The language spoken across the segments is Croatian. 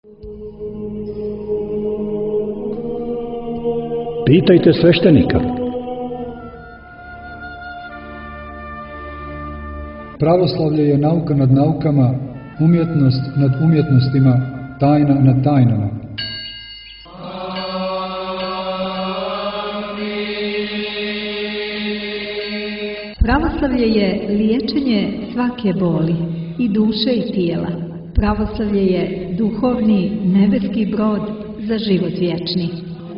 Pitajte sveštenika. Pravoslavlje je nauka nad naukama, umjetnost nad umjetnostima, tajna nad tajnama. Pravoslavlje je liječenje svake boli, i duše i tijela. Pravoslavlje je duhovni nebeski brod za život vječni.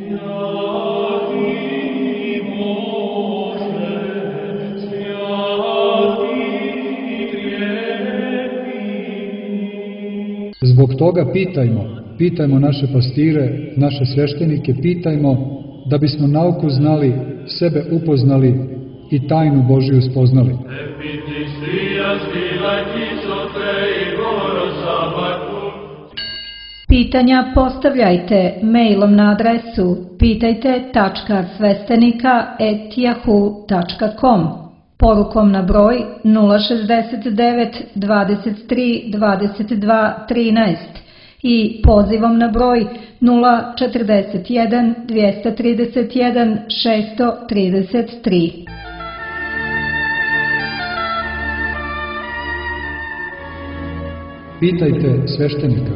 Zbog toga pitajmo naše pastire, naše sveštenike, pitajmo da bismo nauku znali, sebe upoznali i tajnu Božiju spoznali. Pitanja postavljajte mailom na adresu pitajte.svestenika@yahoo.com, porukom na broj 069 23 22 13 i pozivom na broj 041 231 633. Pitajte sveštenika.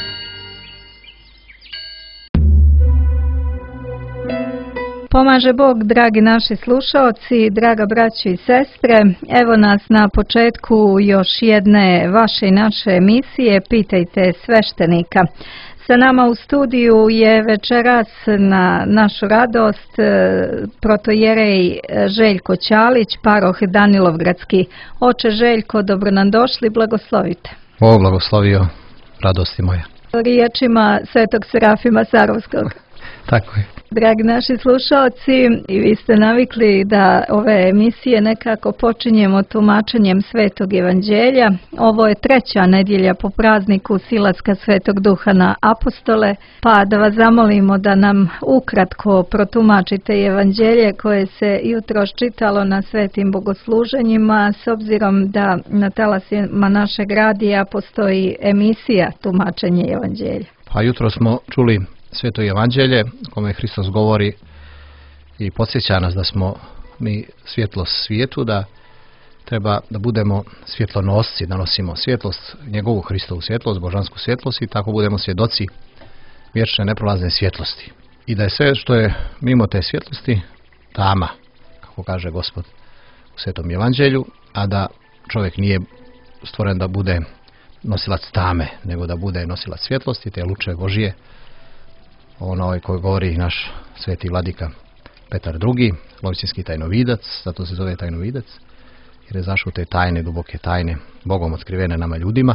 Pomaže Bog, dragi naši slušaoci, draga braćo i sestre. Evo nas na početku još jedne vaše i naše emisije Pitajte sveštenika. Sa nama u studiju je večeras na našu radost protojerej Željko Ćalić, paroh Danilovgradski. Oče Željko, dobro nam došli, blagoslovite. Bog blagoslovio, radosti moja. Riječima Svetog Serafima Sarovskog. Tako je. Dragi naši slušalci, i vi ste navikli da ove emisije nekako počinjemo tumačenjem Svetog Evanđelja. Ovo je treća nedjelja po prazniku silaska Svetog Duha na apostole, pa da vas zamolimo da nam ukratko protumačite Evanđelje koje se jutros čitalo na svetim bogosluženjima, s obzirom da na talasima našeg radija postoji emisija tumačenje Evanđelja. Pa jutro smo čuli Sveto Evanđelje, kome Hristos govori i podsjeća nas da smo mi svjetlost svijetu, da treba da budemo svjetlonosci, da nosimo svjetlost, njegovu Hristovu svjetlost, božansku svjetlost i tako budemo svjedoci vječne neprolazne svjetlosti. I da je sve što je mimo te svjetlosti tama, kako kaže Gospod u Svetom Evanđelju, a da čovjek nije stvoren da bude nosilac tame, nego da bude nosilac svjetlosti, te luče Božije, onoj koji govori naš sveti vladika Petar II, Lovćinski tajnovidac, zato se zove tajnovidac, jer je zašao te tajne, duboke tajne, Bogom otkrivene nama ljudima,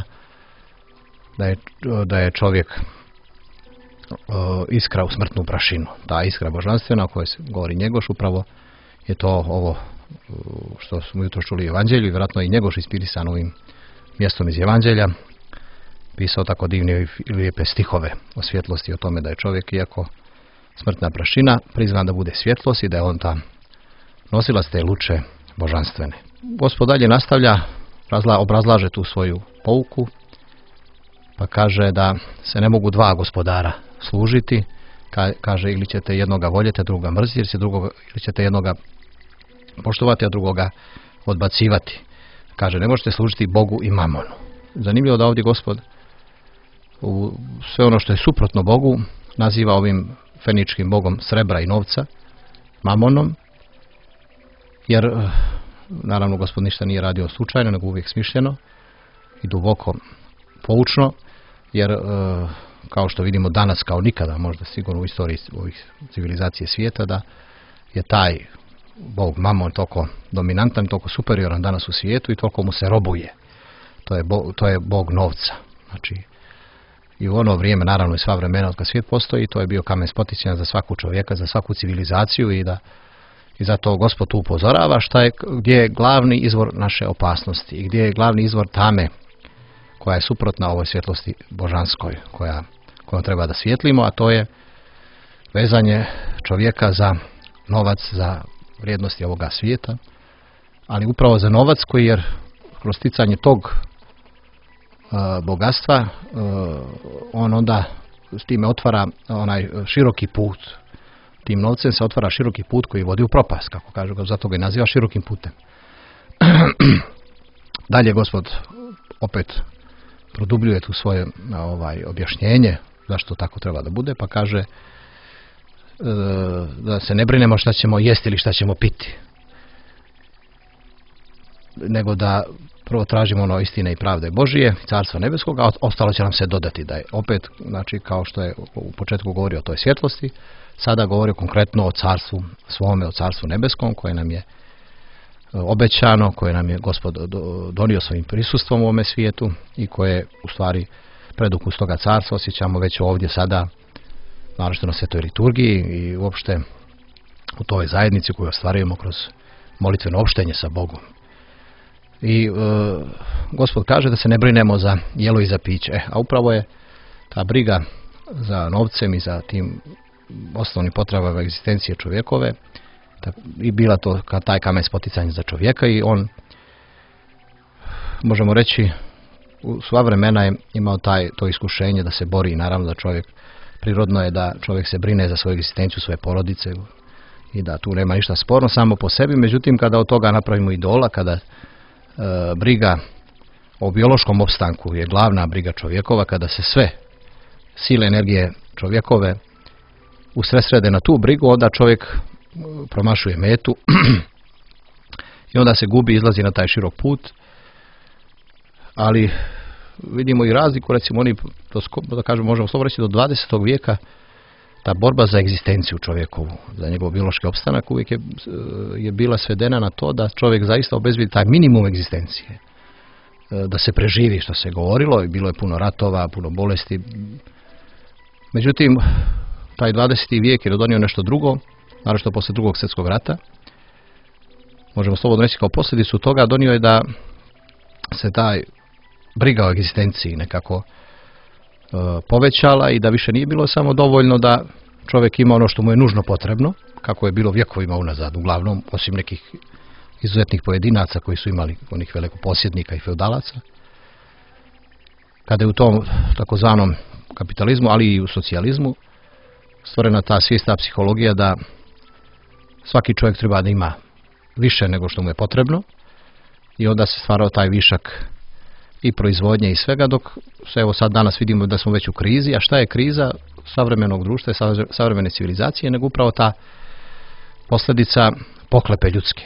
da je čovjek iskra u smrtnu prašinu. Ta iskra božanstvena o kojoj se govori Njegoš, upravo je to ovo što smo jutro čuli u Evanđelju i vjerojatno i Njegoš inspirisan ovim mjestom iz Evanđelja, pisao tako divne i lijepe stihove o svjetlosti, o tome da je čovjek, iako smrtna prašina, prizvan da bude svjetlost i da je on ta nosilac te luče božanstvene. Gospod dalje nastavlja, obrazlaže tu svoju pouku, pa kaže da se ne mogu dva gospodara služiti, kaže ili ćete jednoga voljeti, a drugoga mrziti, ili ćete jednoga poštovati, a drugoga odbacivati. Kaže, ne možete služiti Bogu i mamonu. Zanimljivo da ovdje Gospod sve ono što je suprotno Bogu naziva ovim feničkim bogom srebra i novca, mamonom, jer naravno Gospod ništa nije radio slučajno, nego uvijek smišljeno i duboko poučno, jer kao što vidimo danas kao nikada, možda sigurno u istoriji ovih civilizacije svijeta, da je taj bog mamon toliko dominantan, toliko superioran danas u svijetu i toliko mu se robuje. To je bog novca. Znači, i u ono vrijeme, naravno i sva vremena od kad svijet postoji, to je bio kamen spoticanja za svaku čovjeka, za svaku civilizaciju i zato Gospod tu upozorava gdje je glavni izvor naše opasnosti i gdje je glavni izvor tame koja je suprotna ovoj svjetlosti božanskoj kojom treba da svjetlimo, a to je vezanje čovjeka za novac, za vrijednosti ovoga svijeta, ali upravo za novac koji, jer kroz sticanje tog bogatstva, on onda s time otvara onaj široki put. Tim novcem se otvara široki put koji vodi u propast, kako kažu, zato ga i naziva širokim putem. Dalje Gospod opet produbljuje tu svoje objašnjenje zašto tako treba da bude, pa kaže da se ne brinemo šta ćemo jesti ili šta ćemo piti, nego da prvo tražimo ono istine i pravde Božije, carstva nebeskog, a ostalo će nam se dodati. Da je opet, znači, kao što je u početku govorio o toj svjetlosti, sada govori konkretno o carstvu svome, o carstvu nebeskom, koje nam je obećano, koje nam je Gospod donio svojim prisustvom u ovome svijetu i koje u stvari predukus toga carstva osjećamo već ovdje sada, naročito na svetoj liturgiji i uopšte u toj zajednici koju ostvarujemo kroz molitveno opštenje sa Bogom. I Gospod kaže da se ne brinemo za jelo i za piće, a upravo je ta briga za novcem i za tim osnovnim potrebama egzistencije čovjekove i bila to taj kamen spoticanja za čovjeka, i on, možemo reći, u sva vremena je imao to iskušenje da se bori. Naravno da čovjek, prirodno je da čovjek se brine za svoju egzistenciju, svoje porodice, i da tu nema ništa sporno samo po sebi. Međutim, kada od toga napravimo idola, kada briga o biološkom opstanku je glavna briga čovjekova, kada se sve sile energije čovjekove usredsrede na tu brigu, onda čovjek promašuje metu i onda se gubi, izlazi na taj širok put. Ali vidimo i razliku, recimo oni, da kažemo, možemo slobodno reći, do 20. vijeka ta borba za egzistenciju čovjekovu, za njegov biološki opstanak, uvijek je bila svedena na to da čovjek zaista obezbedi taj minimum egzistencije, da se preživi, što se govorilo, i bilo je puno ratova, puno bolesti. Međutim, taj 20. vijek je donio nešto drugo, naročito posle Drugog svjetskog rata. Možemo slobodno reći, kao posljedicu toga donio je da se taj briga o egzistenciji nekako povećala i da više nije bilo samo dovoljno da čovjek ima ono što mu je nužno potrebno, kako je bilo vjekovima unazad, uglavnom, osim nekih izuzetnih pojedinaca koji su imali onih velikoposjednika i feudalaca. Kada je u tom takozvanom kapitalizmu, ali i u socijalizmu, stvorena ta svijesta psihologija da svaki čovjek treba da ima više nego što mu je potrebno, i onda se stvarao taj višak i proizvodnje i svega, dok se evo sad danas vidimo da smo već u krizi. A šta je kriza savremenog društva i savremene civilizacije, nego upravo ta posljedica pohlepe ljudske.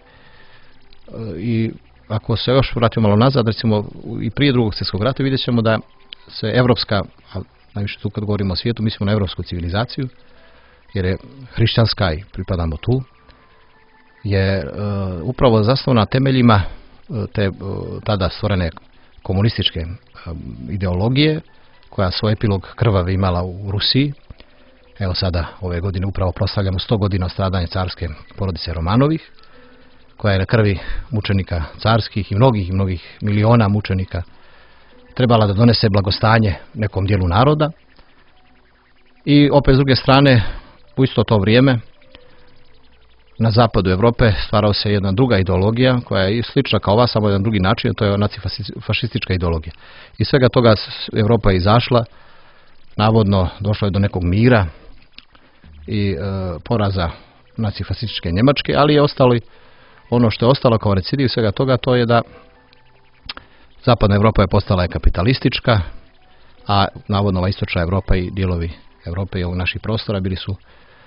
I ako se još vratimo malo nazad, recimo i prije Drugog svjetskog rata, vidjet ćemo da se evropska, a najviše tu kad govorimo o svijetu, mislimo na evropsku civilizaciju, jer je hrišćanska i pripadamo tu, je upravo zasnovana na temeljima te tada stvorene komunističke ideologije, koja svoj epilog krvavi imala u Rusiji. Evo sada ove godine upravo proslavljamo 100 godina stradanja carske porodice Romanovih, koja je na krvi mučenika carskih i mnogih miliona mučenika trebala da donese blagostanje nekom dijelu naroda. I opet s druge strane, u isto to vrijeme, na zapadu Europe stvarao se jedna druga ideologija koja je slična kao ova, samo jedan drugi način, a to je nacifašistička ideologija. Iz svega toga Europa je izašla, navodno došlo je do nekog mira i poraza nacifašističke Njemačke, ali je ostalo ono što je ostalo kao recidiv svega toga, to je da zapadna Europa je postala kapitalistička, a navodno istočna Europa i dijelovi Europe i ovog naših prostora bili su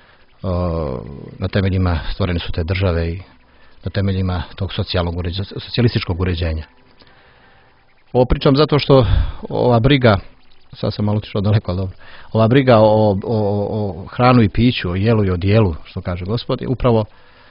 na temeljima, stvorene su te države i na temeljima tog socijalističkog uređenja. Ovo pričam zato što ova briga, sad sam malo otišao daleko, ali dobro, ova briga o hranu i piću, o jelu i o dijelu, što kaže Gospod, je upravo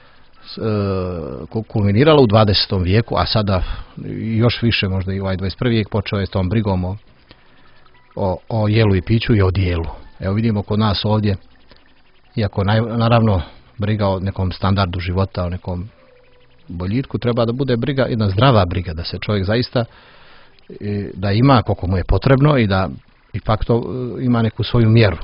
kulminirala u 20. vijeku, a sada još više, možda i ovaj 21. vijek počeo je s tom brigom o jelu i piću i o dijelu. Evo vidimo kod nas ovdje, iako naravno briga o nekom standardu života, o nekom boljitku, treba da bude briga, jedna zdrava briga, da se čovjek zaista da ima koliko mu je potrebno i da ipak to ima neku svoju mjeru.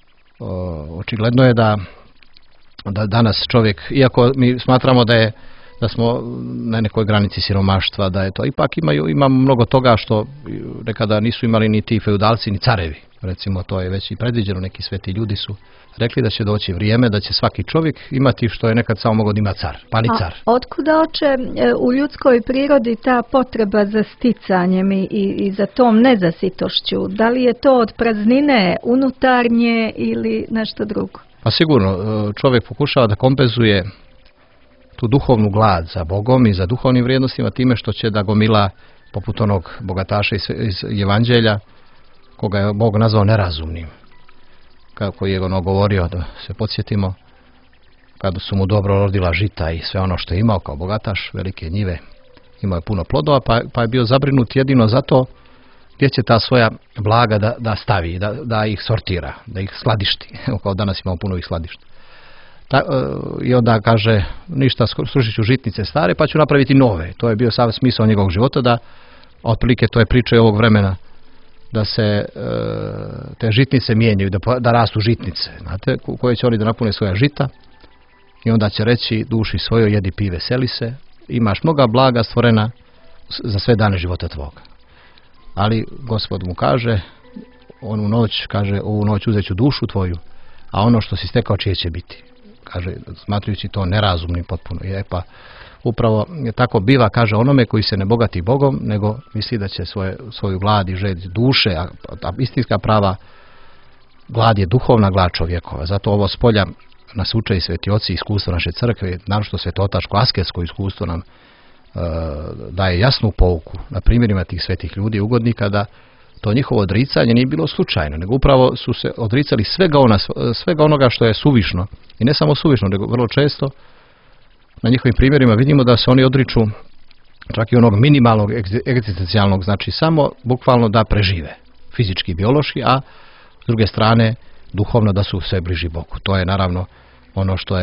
Očigledno je da danas čovjek, iako mi smatramo da je da smo na nekoj granici siromaštva, da je to. Ipak imamo mnogo toga što nekada nisu imali ni ti feudalci ni carevi. Recimo, to je već i predviđeno, neki sveti ljudi su rekli da će doći vrijeme da će svaki čovjek imati što je nekad samo mogao da ima car, pa ni car. A otkuda oče u ljudskoj prirodi ta potreba za sticanjem i za tom nezasitošću? Da li je to od praznine unutarnje ili nešto drugo? Pa sigurno, čovjek pokušava da kompenzuje tu duhovnu glad za Bogom i za duhovnim vrijednostima time što će da gomila, poput onog bogataša iz Evanđelja, koga je Bog nazvao nerazumnim. Kako je ono govorio, da se podsjetimo, kada su mu dobro rodila žita i sve ono što je imao kao bogataš, velike njive, imao je puno plodova, pa je bio zabrinut jedino zato gdje će ta svoja blaga da stavi, da ih sortira, da ih skladišti. Evo, kao danas imamo puno ih skladišta. I onda kaže, ništa, srušit ću žitnice stare pa ću napraviti nove. To je bio sav smisao njegovog života, da otprilike to je priča ovog vremena, da se te žitnice mijenjaju, da rastu žitnice, znate, koje će oni da napune svoja žita i onda će reći duši svojoj jedi pi veseli se, imaš mnoga blaga stvorena za sve dane života tvoga. Ali Gospod mu kaže, onu noć, kaže, ovu noć uzet ću dušu tvoju, a ono što si stekao čije će biti. Kaže, smatrujući to nerazumnim potpuno. Pa upravo tako biva, kaže, onome koji se ne bogati Bogom, nego misli da će svoju glad i želj duše, a istinska prava glad je duhovna glad čovjekova. Zato ovo spolja nas uče i sveti oci, iskustvo naše crkve, naročito svetotaško asketsko iskustvo nam daje jasnu pouku na primjerima tih svetih ljudi, ugodnika, da to njihovo odricanje nije bilo slučajno, nego upravo su se odricali svega onoga što je suvišno. I ne samo suvišno, nego vrlo često na njihovim primjerima vidimo da se oni odriču čak i onog minimalnog egzistencijalnog, znači samo bukvalno da prežive, fizički i biološki, a s druge strane duhovno da su sve bliži Bogu. To je naravno ono što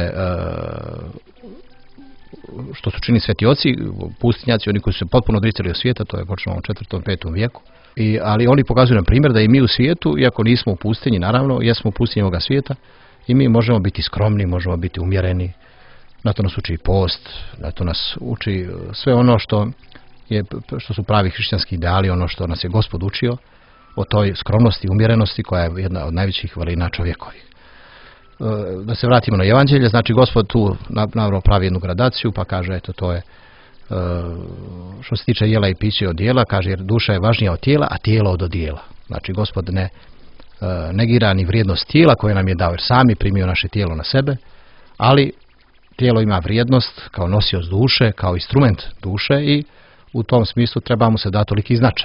su čini sveti oci, pustinjaci, oni koji su se potpuno odricali od svijeta, to je počelo u 4. 5. vijeku. Ali oni pokazuju nam primjer da i mi u svijetu, iako nismo u pustinji, naravno, jesmo u pustinji ovoga svijeta, i mi možemo biti skromni, možemo biti umjereni. Na to nas uči post, na to nas uči sve ono što su pravi hrišćanski ideali, ono što nas je Gospod učio o toj skromnosti i umjerenosti koja je jedna od najvećih vrlina čovjekovih. Da se vratimo na Evanđelje, znači Gospod tu naravno pravi jednu gradaciju, pa kaže, eto, to je što se tiče jela i pića od dijela, kaže, jer duša je važnija od tijela, a tijelo od odijela. Znači Gospod ne negira ni vrijednost tijela koje nam je dao, jer sami primio naše tijelo na sebe, ali tijelo ima vrijednost kao nosioc duše, kao instrument duše i u tom smislu treba mu se dati toliki značaj.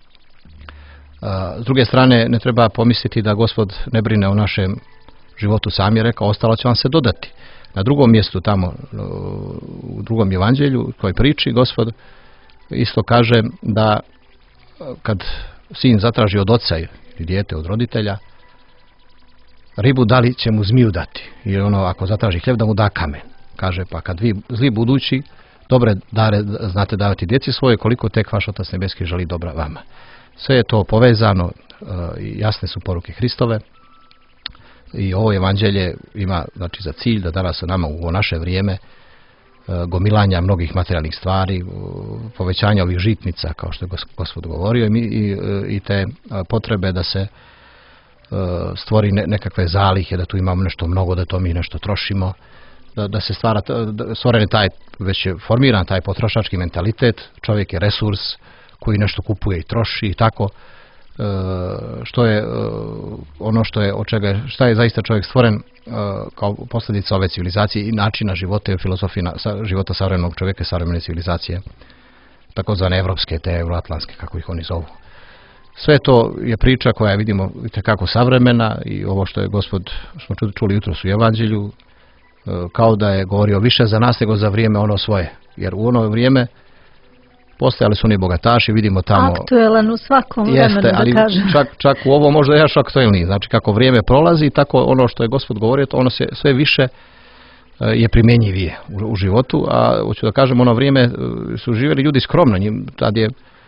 S druge strane, ne treba pomisliti da Gospod ne brine o našem životu, sam je rekao, ostalo će vam se dodati. Na drugom mjestu tamo, u drugom evanđelju, u kojoj priči, Gospod isto kaže da kad sin zatraži od oca i dijete od roditelja ribu, da li će mu zmiju dati? I ono, ako zatraži hljeb, da mu da kamen. Kaže, pa kad vi zli budući dobre dare znate davati djeci svoje, koliko tek vaš Otac nebeski želi dobra vama. Sve je to povezano i jasne su poruke Hristove. I ovo evanđelje ima, znači, za cilj da danas nama u naše vrijeme gomilanja mnogih materijalnih stvari, povećanja ovih žitnica, kao što je Gospod govorio, i te potrebe da se stvori nekakve zalihe, da tu imamo nešto mnogo, da to mi nešto trošimo, da se stvoren taj, već je formiran taj potrošački mentalitet, čovjek je resurs koji nešto kupuje i troši i tako. Što je ono šta je zaista čovjek stvoren kao posljedica ove civilizacije i načina života i filozofije života savremenog čovjeka i savremene civilizacije, takozvane evropske, te euroatlantske, kako ih oni zovu. Sve to je priča koja je, vidimo, itekako savremena i ovo što je Gospod, smo čuli jutros u Evanđelju, kao da je govorio više za nas nego za vrijeme ono svoje. Jer u ono vrijeme postojali su oni bogataši, vidimo tamo... Aktuelan u svakom vremenu, ali da kažem. Čak u ovo možda još aktuelniji. Znači, kako vrijeme prolazi, tako ono što je Gospod govorio, to ono se sve više je primjenjivije u životu. A hoću da kažem, ono vrijeme su živjeli ljudi skromno. Tad je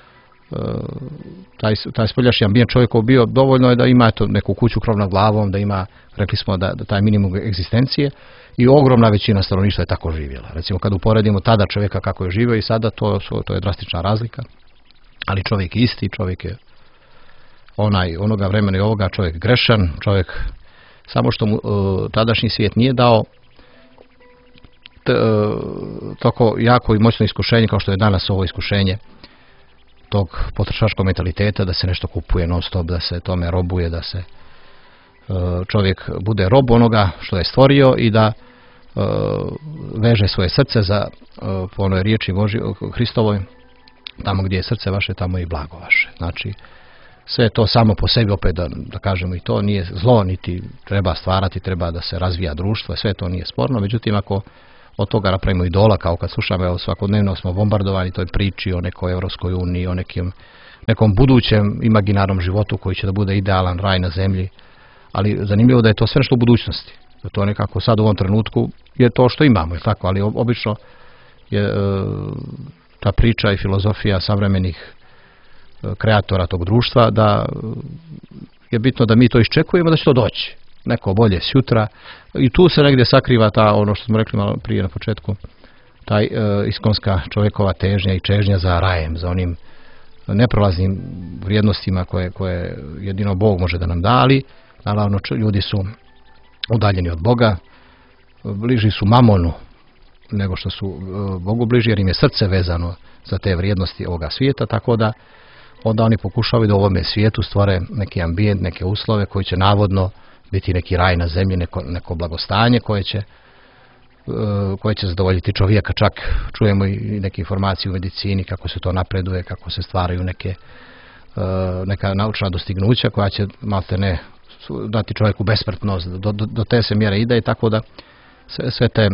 taj spoljašnji ambijent čovjekov bio, dovoljno je da ima neku kuću, krov nad glavom, da ima, rekli smo da taj minimum egzistencije, i ogromna većina stanovništva je tako živjela. Recimo kad uporedimo tada čovjeka kako je živio i sada, to je drastična razlika, ali čovjek je isti, čovjek je onoga vremena i ovoga, čovjek grešan, čovjek, samo što mu tadašnji svijet nije dao tako jako i moćno iskušenje kao što je danas ovo iskušenje tog potrošačkog mentaliteta, da se nešto kupuje non stop, da se tome robuje, da se čovjek bude rob onoga što je stvorio i da veže svoje srce za, po onoj riječi Hristovoj, tamo gdje je srce vaše, tamo je i blago vaše. Znači, sve to samo po sebi, opet da kažemo, i to nije zlo, niti treba stvarati, treba da se razvija društvo, sve to nije sporno. Međutim, ako od toga napravimo idola, kao kad slušamo, evo, svakodnevno smo bombardovani toj priči o nekoj Europskoj uniji, o nekom budućem imaginarnom životu koji će da bude idealan raj na zemlji, ali zanimljivo da je to sve nešto u budućnosti. Da to nekako sad u ovom trenutku je to što imamo, je tako, ali obično je ta priča i filozofija savremenih kreatora tog društva da je bitno da mi to iščekujemo, da će to doći. Neko bolje sutra, i tu se negdje sakriva ta, ono što smo rekli malo prije na početku, taj iskonska čovjekova težnja i čežnja za rajem, za onim neprolaznim vrijednostima koje jedino Bog može da nam da, ali naravno ljudi su udaljeni od Boga, bliži su mamonu nego što su Bogu bliži, jer im je srce vezano za te vrijednosti ovoga svijeta, tako da onda oni pokušavaju da u ovome svijetu stvore neki ambijent, neke uslove koji će navodno biti neki raj na zemlji, neko blagostanje koje će zadovoljiti čovjeka. Čak čujemo i neke informacije u medicini kako se to napreduje, kako se stvaraju neka naučna dostignuća koja će maltene dati čovjeku besmrtnost. Do te se mjere ide, i tako da sve te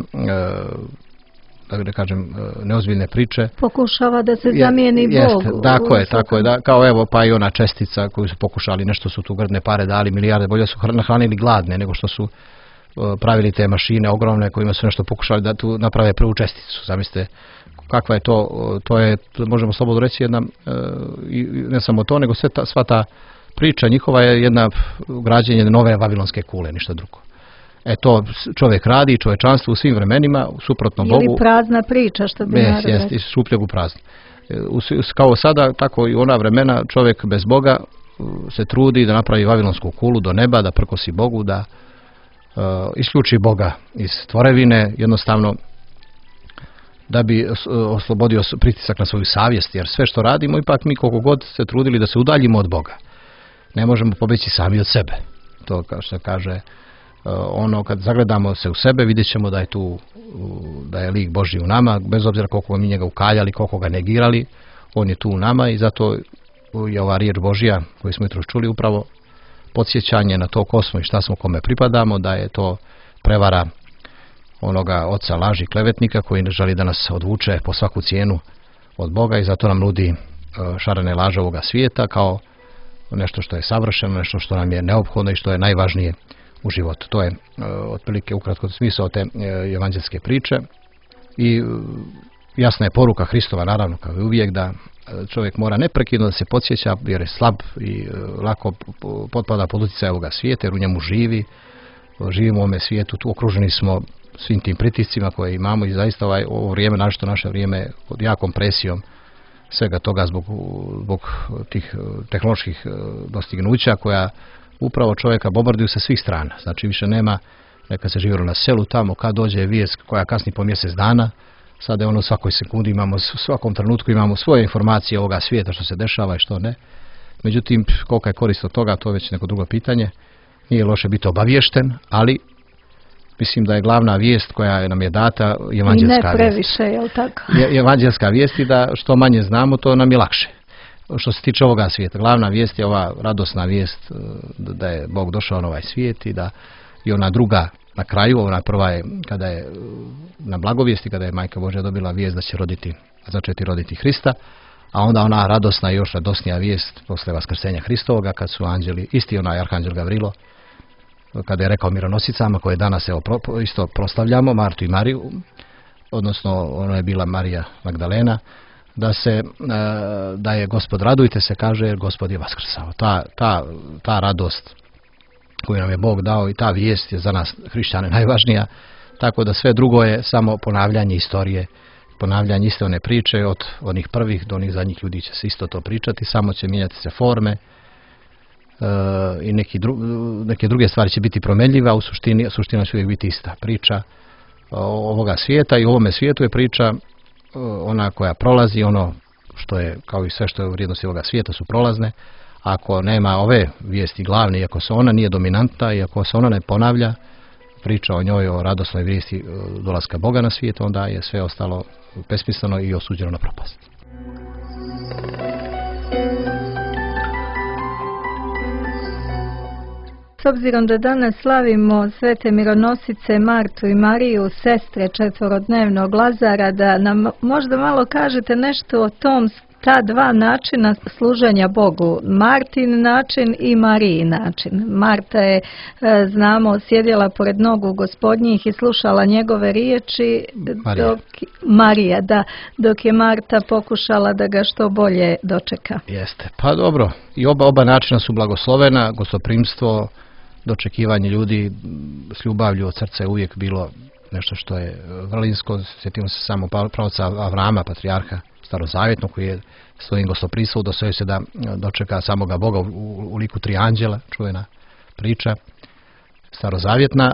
da kažem neozbiljne priče pokušava da se zamijeni Bog. Tako je, da, kao evo pa i ona čestica koju su pokušali, nešto su tu grdne pare dali, milijarde, bolje su nahranili gladne nego što su pravili te mašine ogromne kojima su nešto pokušali da tu naprave prvu česticu. Zamislite kakva je to je, možemo slobodno reći, jedna, ne samo to, nego sva ta priča njihova je jedna građenje nove vavilonske kule, ništa drugo. To čovjek radi, čovječanstvo u svim vremenima, suprotno Bogu. Ili prazna priča, što bi narod rekao. Jest, šupljeg u prazno. Kao sada, tako i ona vremena, čovjek bez Boga se trudi da napravi vavilonsku kulu do neba, da prkosi Bogu, da isključi Boga iz tvorevine, jednostavno da bi oslobodio pritisak na svoju savjest, jer sve što radimo, ipak mi koliko god se trudili da se udaljimo od Boga, ne možemo pobjeći sami od sebe. To kao što kaže kad zagledamo se u sebe, vidjet ćemo da je lik Božji u nama, bez obzira koliko mi njega ukaljali, koliko ga negirali, on je tu u nama, i zato je ova riječ Božja koju smo jutros čuli upravo podsjećanje na to ko smo i šta smo, kome pripadamo, da je to prevara onoga oca laži, klevetnika, koji ne želi da nas odvuče po svaku cijenu od Boga, i zato nam nudi šarene laže ovoga svijeta kao nešto što je savršeno, nešto što nam je neophodno i što je najvažnije u životu. To je otprilike ukratko smisao te evanđelske priče, i jasna je poruka Hristova, naravno, kao i uvijek, da čovjek mora neprekidno da se podsjeća, jer je slab i lako potpada pod utjecaj ovoga svijeta, jer u njemu živimo u ovome svijetu, tu okruženi smo svim tim pritiscima koje imamo, i zaista ovo vrijeme, našto naše vrijeme, pod jakom presijom svega toga zbog tih tehnoloških dostignuća koja upravo čovjeka bombarduju sa svih strana. Znači više nema, neka se živjelo na selu tamo, kad dođe vijest koja kasni po mjesec dana, sada je ono svakoj sekundi imamo, u svakom trenutku imamo svoje informacije ovoga svijeta, što se dešava i što ne. Međutim, kolika je korist od toga, to je već neko drugo pitanje. Nije loše biti obaviješten, ali mislim da je glavna vijest koja nam je data evanđelska vijest. I ne previše, je li tako? Evanđelska vijest, i da što manje znamo, to nam je lakše. Što se tiče ovoga svijeta, glavna vijest je ova radosna vijest da je Bog došao na ovaj svijet, i da i ona druga na kraju, ona prva je kada je na blagovijesti, kada je Majka Božja dobila vijest da će začeti roditi Hrista, a onda ona radosna i još radosnija vijest posle vaskrsenja Hristovoga, kad su anđeli, isti onaj arhanđel Gavrilo, kada je rekao mironosicama, koje danas isto proslavljamo, Martu i Mariju, odnosno ona je bila Marija Magdalena, da je Gospod, radujte se, kaže, jer Gospod je vaskrsao. Ta radost koju nam je Bog dao i ta vijest je za nas hrišćane najvažnija, tako da sve drugo je samo ponavljanje istorije, ponavljanje iste one priče, od onih prvih do onih zadnjih ljudi će se isto to pričati, samo će mijenjati se forme i neke druge stvari će biti promenljive, a u suština će uvijek biti ista priča ovoga svijeta. I u ovome svijetu je priča ona koja prolazi, ono što je, kao i sve što je u vrijednosti ovoga svijeta, su prolazne. Ako nema ove vijesti glavne, i ako se ona nije dominantna, i ako se ona ne ponavlja, priča o njoj, o radosnoj vijesti dolaska Boga na svijet, onda je sve ostalo besmisleno i osuđeno na propast. S obzirom da danas slavimo svete mironosice Martu i Mariju, sestre četvorodnevnog Lazara, da nam možda malo kažete nešto o ta dva načina služenja Bogu, Martin način i Mariji način. Marta je, znamo, sjedjela pored nogu Gospodnjih i slušala njegove riječi, dok je Marta pokušala da ga što bolje dočeka. Jeste, pa dobro, i oba načina su blagoslovena. Gostoprimstvo, dočekivanje ljudi s ljubavlju od srca je uvijek bilo nešto što je vrlinsko. Sjetimo se samo pravoca Avrama, patrijarha starozavjetnog, koji je svojim gostoprimstvom udostojio se da dočeka samoga Boga u liku tri anđela, čuvena priča starozavjetna.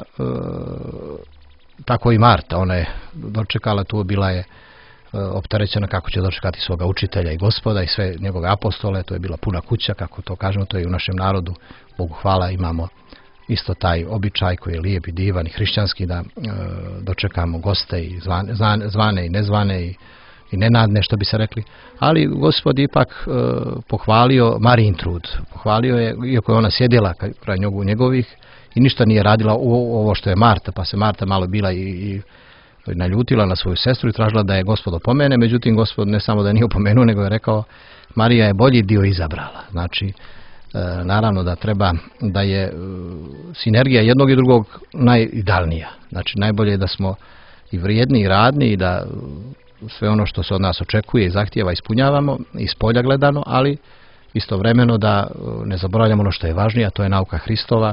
Tako i Marta, ona je dočekala tu, bila je opterećena kako će dočekati svoga učitelja i Gospoda i sve njegove apostole. To je bila puna kuća, kako to kažemo, to je i u našem narodu, Bogu hvala, imamo isto taj običaj koji je lijep i divan i hrišćanski, da dočekamo goste i zvane i nezvane i nenadne, što bi se rekli. Ali Gospod ipak pohvalio Marijin trud. Pohvalio je, iako je ona sjedila kraj njegovih i ništa nije radila u ovo što je Marta, pa se Marta malo bila i naljutila na svoju sestru i tražila da je Gospod opomene. Međutim, Gospod ne samo da nije opomenuo, nego je rekao Marija je bolji dio izabrala. Znači, naravno da je sinergija jednog i drugog najidealnija. Znači, najbolje je da smo i vrijedni i radni i da sve ono što se od nas očekuje i zahtijeva ispunjavamo iz polja gledano, ali istovremeno da ne zaboravljamo ono što je važnije, a to je nauka Hristova,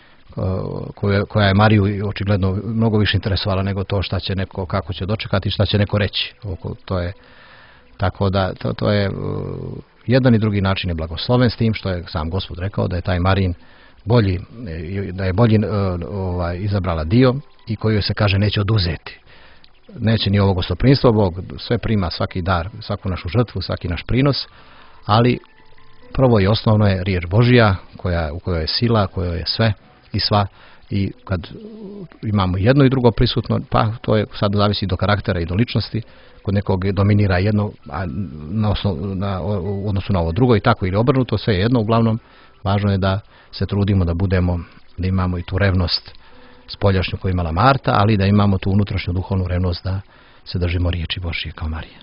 koja je Mariju očigledno mnogo više interesovala nego to šta će neko, kako će dočekati i šta će neko reći. To je, tako da to je jedan i drugi način je blagosloven, s tim što je sam Gospod rekao da je taj Marijin bolji, da je bolji izabrala dio i koju se kaže neće oduzeti. Neće ni ovo gostoprimstvo, Bog sve prima, svaki dar, svaku našu žrtvu, svaki naš prinos, ali prvo i osnovno je riječ Božja u kojoj je sila, u kojoj je sve i sva, i kad imamo jedno i drugo prisutno, pa to je sad zavisi do karaktera i do ličnosti. Kod nekog dominira jedno u odnosu na ovo drugo i tako, ili obrnuto, sve je jedno. Uglavnom, važno je da se trudimo da imamo i tu revnost spoljašnju koju imala Marta, ali da imamo tu unutrašnju duhovnu revnost da se držimo riječi Božje kao Marija.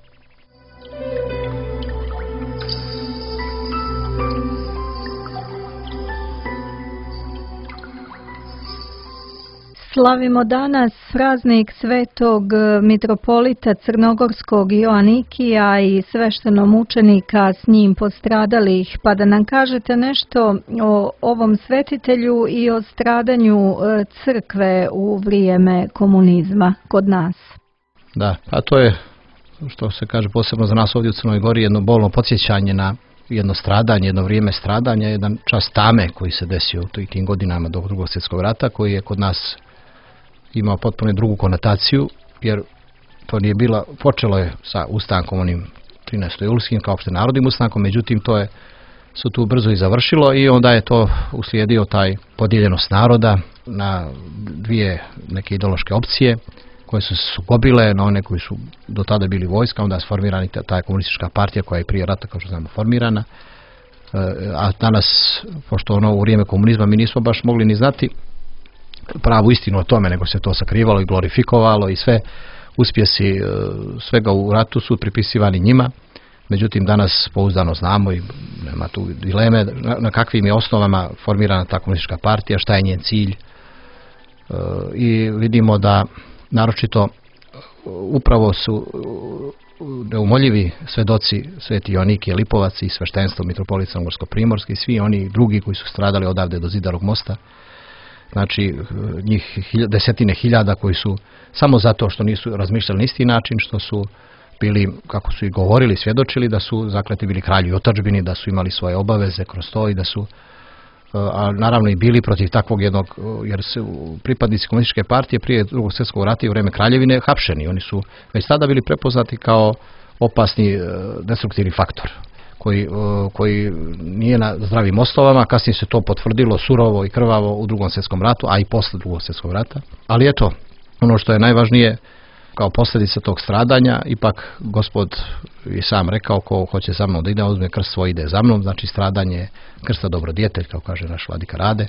Slavimo danas praznik svetog mitropolita crnogorskog Joanikija i sveštenomučenika s njim postradalih, pa da nam kažete nešto o ovom svetitelju i o stradanju crkve u vrijeme komunizma kod nas. Da, a to je, što se kaže posebno za nas ovdje u Crnoj Gori, jedno bolno podsjećanje na jedno stradanje, jedno vrijeme stradanja, jedan čas tame koji se desio u tim godinama do Drugog svjetskog rata, koji je kod nas imao potpuno drugu konotaciju, jer to nije bilo, počelo je sa ustankom onim 13. julskim kao opšte narodnim ustankom, međutim to su tu brzo i završilo i onda je to uslijedio taj podijeljenost naroda na dvije neke ideološke opcije koje su se sukobile, na one koji su do tada bili vojska, onda je sformirana ta komunistička partija koja je prije rata, kao što znamo, formirana. A danas, pošto u vrijeme komunizma mi nismo baš mogli ni znati pravu istinu o tome, nego se to sakrivalo i glorifikovalo i sve uspjesi svega u ratu su pripisivani njima. Međutim, danas pouzdano znamo i nema tu dileme na kakvim je osnovama formirana ta komunistička partija, šta je njen cilj. I vidimo da naročito upravo su neumoljivi svedoci Sveti Joannikije Lipovac i sveštenstvo mitropolita Crnogorsko-primorski, svi oni drugi koji su stradali odavde do Zidarog mosta, znači njih desetine hiljada koji su samo zato što nisu razmišljali na isti način, što su bili, kako su i govorili, svjedočili da su zakleti bili kralji u otadžbini, da su imali svoje obaveze kroz to i da su, a naravno i bili protiv takvog jednog, jer su pripadnici komunističke partije prije Drugog svjetskog rata i u vrijeme kraljevine hapšeni. Oni su već tada bili prepoznati kao opasni destruktivni faktor koji nije na zdravim osnovama. Kasnije se to potvrdilo surovo i krvavo u Drugom svjetskom ratu, a i posle Drugog svjetskog rata. Ali eto, ono što je najvažnije, kao posljedica tog stradanja, ipak Gospod je sam rekao, ko hoće za mnom da ide, uzme krst svoj, ide za mnom. Znači stradanje krsta dobrodjetelj, kao kaže naš vladika Rade.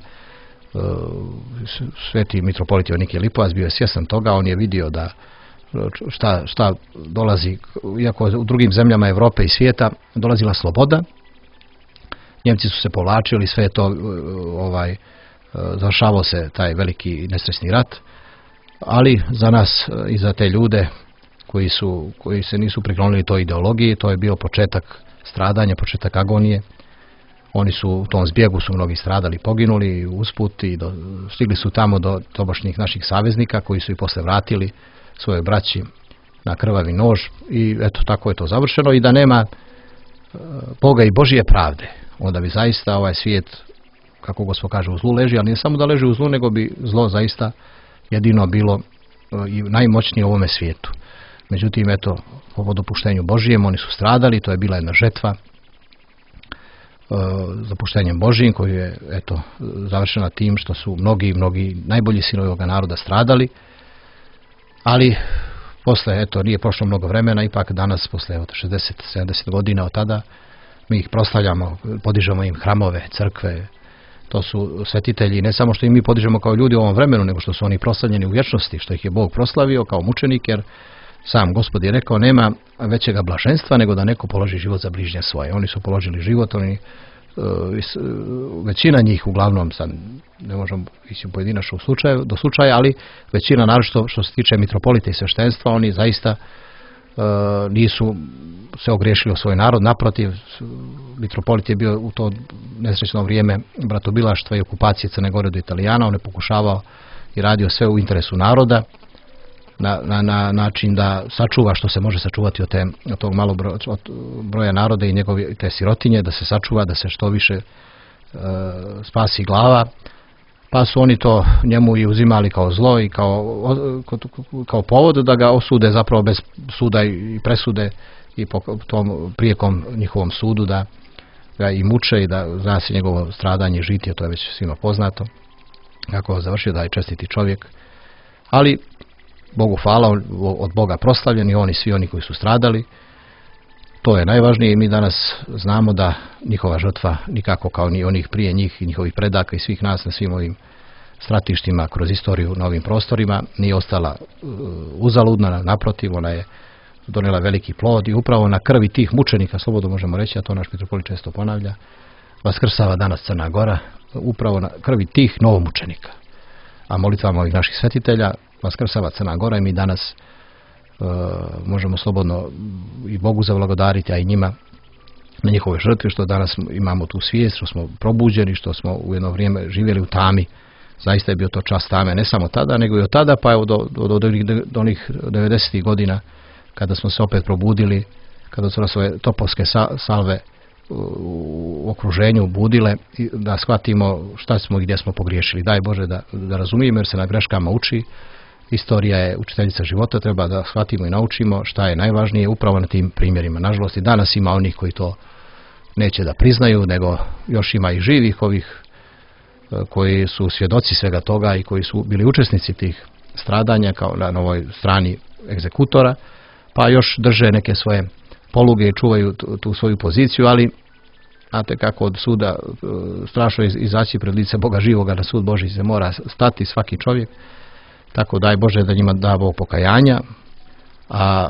Sveti mitropolit Joannikije Lipovac bio je svjestan toga, on je vidio da šta dolazi, iako u drugim zemljama Europe i svijeta dolazila sloboda, Njemci su se povlačili, sve to završavao se taj veliki nesretni rat, ali za nas i za te ljude koji se nisu priklonili toj ideologiji, to je bio početak stradanja, početak agonije. Oni su u tom zbjegu su mnogi stradali, poginuli usput i stigli su tamo do tobošnjih naših saveznika koji su i posle vratili svoje braći na krvavi nož i eto tako je to završeno. I da nema Boga i Božije pravde, onda bi zaista ovaj svijet, kako Gospod kaže, u zlu leži, ali ne samo da leži u zlu, nego bi zlo zaista jedino bilo i najmoćnije u ovome svijetu. Međutim, eto, po dopuštenju Božijem oni su stradali, to je bila jedna žetva dopuštenjem Božijim koji je eto završena tim što su mnogi najbolji sinovi ovoga naroda stradali, ali posle, eto, nije prošlo mnogo vremena, ipak danas, posle 60-70 godina od tada, mi ih proslavljamo, podižemo im hramove, crkve. To su svetitelji, ne samo što im mi podižemo kao ljudi u ovom vremenu, nego što su oni proslavljeni u vječnosti, što ih je Bog proslavio kao mučenik, jer sam Gospod je rekao, nema većega blaženstva nego da neko položi život za bližnje svoje. Oni su položili život, većina njih, uglavnom, sad ne možemo ići pojedinačno do slučaja, ali većina, naročito što se tiče mitropolita i sveštenstva, oni zaista nisu se ogriješili o svoj narod. Naprotiv, mitropolit je bio u to nesrećno vrijeme bratobilaštva i okupacije Crne Gore do Italijana. On je pokušavao i radio sve u interesu naroda na način da sačuva što se može sačuvati od tog malog broja naroda i njegove te sirotinje, da se sačuva, da se što više spasi glava. Pa su oni to njemu i uzimali kao zlo i kao povod da ga osude zapravo bez suda i presude i po tom prijekom njihovom sudu da ga i muče i da zna se njegovo stradanje i žitije, to je već svima poznato. Kako je završio da je čestiti čovjek. Ali Bogu hvala, od Boga proslavljeni, oni svi oni koji su stradali. To je najvažnije i mi danas znamo da njihova žrtva nikako kao ni onih prije njih i njihovih predaka i svih nas na svim ovim stratištima kroz istoriju na ovim prostorima nije ostala uzaludna, naprotiv, ona je donijela veliki plod i upravo na krvi tih mučenika, slobodno možemo reći, a to naš mitropolit često ponavlja, vaskrsava danas Crna Gora, upravo na krvi tih novomučenika. A molitvama ovih naših svetitelja vaskrsava Crna Gora i mi danas možemo slobodno i Bogu zavlagodariti, a i njima na njihove žrtve, što danas imamo tu svijest, što smo probuđeni, što smo u jedno vrijeme živjeli u tami. Zaista je bio to čas tame, ne samo tada, nego i od tada, pa evo do onih 90. godina, kada smo se opet probudili, kada su nas ove topovske salve u okruženju budile, da shvatimo šta smo i gdje smo pogriješili. Daj Bože da razumijemo, jer se na greškama uči. Istorija je učiteljica života, treba da shvatimo i naučimo šta je najvažnije upravo na tim primjerima. Nažalost, i danas ima onih koji to neće da priznaju, nego još ima i živih ovih koji su svjedoci svega toga i koji su bili učesnici tih stradanja kao na ovoj strani egzekutora, pa još drže neke svoje poluge i čuvaju tu svoju poziciju, ali znate kako od suda strašno izaći pred lice Boga živoga, na sud Božji se mora stati svaki čovjek. Tako daj Bože da njima da Bog pokajanja, a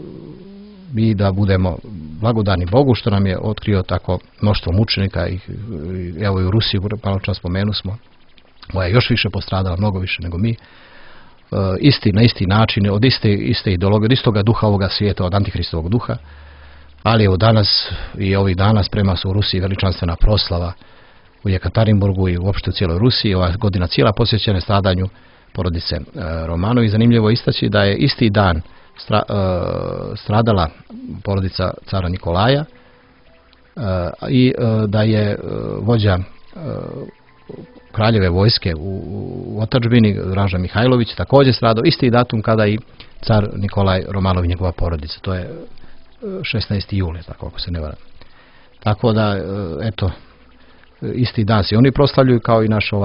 mi da budemo blagodarni Bogu što nam je otkrio tako mnoštvo mučenika i evo i u Rusiji, malo čas spomenu smo, koja je još više postradala, mnogo više nego mi, na isti način, od iste ideologije, od istoga duha ovoga svijeta, od antikristovog duha, ali evo danas i ovih dana sprema se u Rusiji veličanstvena proslava u Jekaterinburgu i uopšte u cijeloj Rusiji. Ova godina cijela posvećena stradanju porodice Romanovi. Zanimljivo je istaći da je isti dan stradala porodica cara Nikolaja i da je vođa kraljeve vojske u otadžbini Draža Mihajlović također stradao isti datum kada i car Nikolaj Romanov i njegova porodica. To je 16. juli, tako ako se ne varam. Tako da, eto, isti dan se oni proslavljuju kao i naš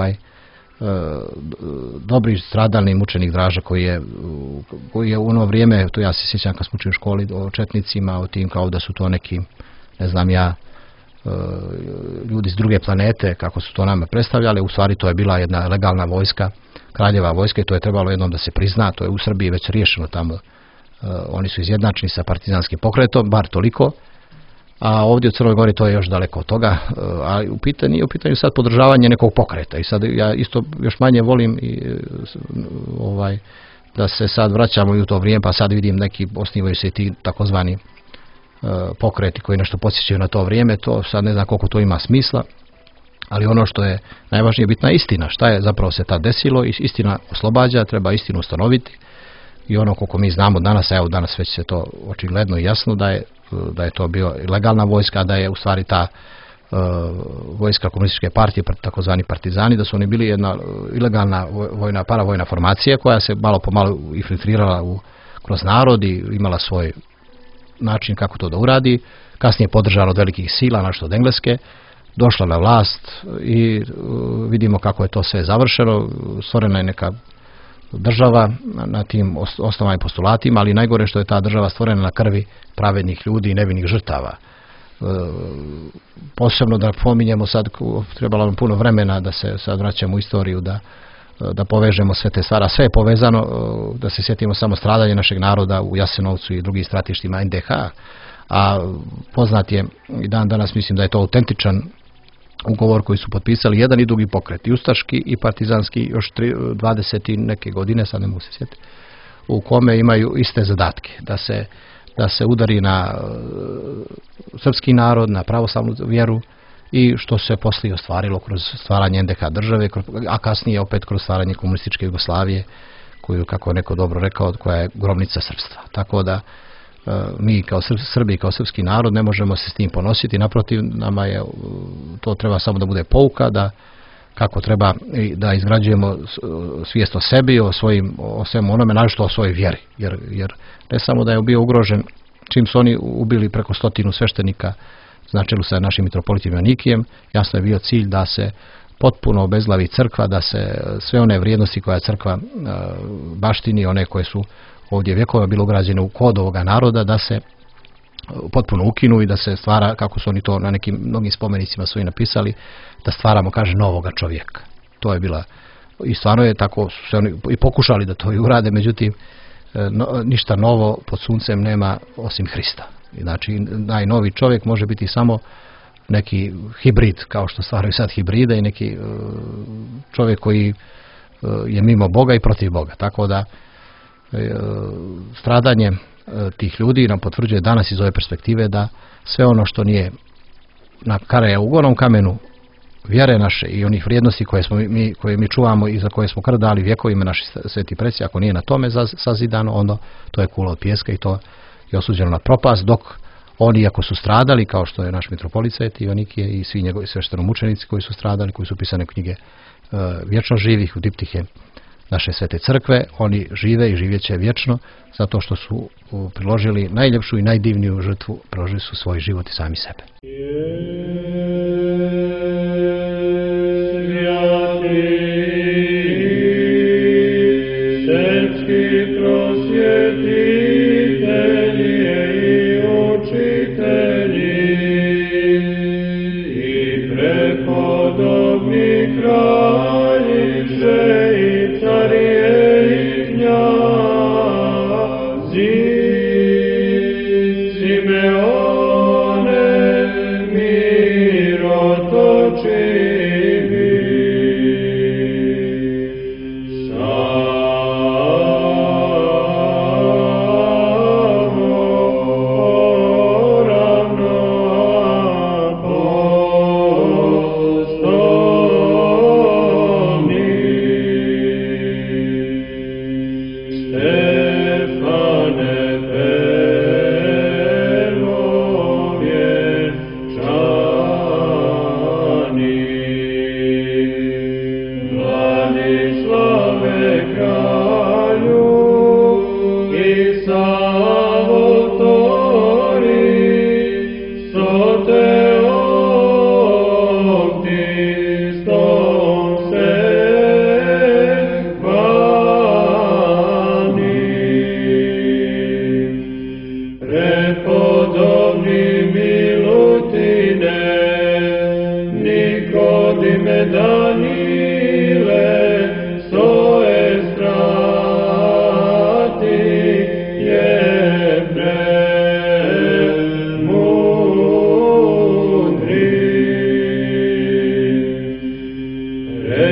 dobri stradalni mučenik Draža koji je u ono vrijeme, to ja se sjećam kad smo učili u školi o četnicima, o tim kao da su to neki, ne znam ja, ljudi s druge planete, kako su to nama predstavljali. U stvari to je bila jedna legalna vojska, kraljeva vojska, i to je trebalo jednom da se prizna. To je u Srbiji već riješeno tamo. Oni su izjednačeni sa partizanskim pokretom, bar toliko, a ovdje u Crnoj Gori to je još daleko od toga. A nije u pitanju sad podržavanje nekog pokreta, i sad ja isto još manje volim da se sad vraćamo i u to vrijeme, pa sad vidim neki osnivaju se ti takozvani pokreti koji nešto podsjećaju na to vrijeme. To sad ne znam koliko to ima smisla, ali ono što je najvažnije, bitna je istina, šta je zapravo se tad desilo, i istina oslobađa, treba istinu ustanoviti. I ono koliko mi znamo danas, a evo danas već se to očigledno i jasno da je to bio legalna vojska, da je u stvari ta vojska komunističke partije, takozvani partizani, da su oni bili jedna ilegalna paravojna formacija koja se malo po malo infiltrirala kroz narod i imala svoj način kako to da uradi. Kasnije podržana od velikih sila, našto od Engleske, došla na vlast i vidimo kako je to sve završeno. Stvorena je neka država na tim osnovama i postulatima, ali najgore što je ta država stvorena na krvi pravednih ljudi i nevinih žrtava. Posebno da pominjemo sad, trebalo nam puno vremena da se sad vraćamo u istoriju, da povežemo sve te stvari. Sve je povezano, da se sjetimo samo stradanje našeg naroda u Jasenovcu i drugim stratištima NDH, a poznat je i dan danas, mislim da je to autentičan ugovor koji su potpisali jedan i drugi pokret, i ustaški i partizanski, još 20 i neke godine, sad ne mogu se sjetiti, u kome imaju iste zadatke, da se udari na srpski narod, na pravoslavnu vjeru, i što se poslije ostvarilo kroz stvaranje NDH države, a kasnije opet kroz stvaranje komunističke Jugoslavije, koju, kako je neko dobro rekao, koja je grobnica srpstva. Tako da mi kao Srbi, kao srpski narod, ne možemo se s tim ponositi. Naprotiv, nama je to treba samo da bude pouka, da kako treba da izgrađujemo svijest o sebi, o svemu onome, naročito o svojoj vjeri. Jer ne samo da je bio ugrožen, čim su oni ubili preko 100 sveštenika, na čelu sa našim mitropolitom Jonikijem, jasno je bio cilj da se potpuno obezglavi crkva, da se sve one vrijednosti koje crkva baštini, one koje su ovdje vjekova bilo ugrađene u kod ovoga naroda, da se potpuno ukinu i da se stvara, kako su oni to na nekim mnogim spomenicima su i napisali, da stvaramo, kaže, novoga čovjeka. To je bila, i stvarno je tako, su se oni i pokušali da to i urade, međutim ništa novo pod suncem nema osim Hrista. Znači, najnovi čovjek može biti samo neki hibrid, kao što stvaraju sad hibride, i neki čovjek koji je mimo Boga i protiv Boga. Tako da stradanje tih ljudi nam potvrđuje danas iz ove perspektive da sve ono što nije na ugonom kamenu vjere naše i onih vrijednosti koje mi čuvamo i za koje smo krv dali vjekovima naši sveti preci, ako nije na tome sazidano, onda to je kula od pijeska i to je osuđeno na propast, dok oni, ako su stradali, kao što je naš mitropolit Sveti Jonikije i svi njegovi sveštenomučenici koji su stradali, koji su pisane knjige vječno živih u diptihe naše svete crkve, oni žive i živjet će vječno zato što su priložili najljepšu i najdivniju žrtvu, priložili su svoj život i sami sebe. Simeone,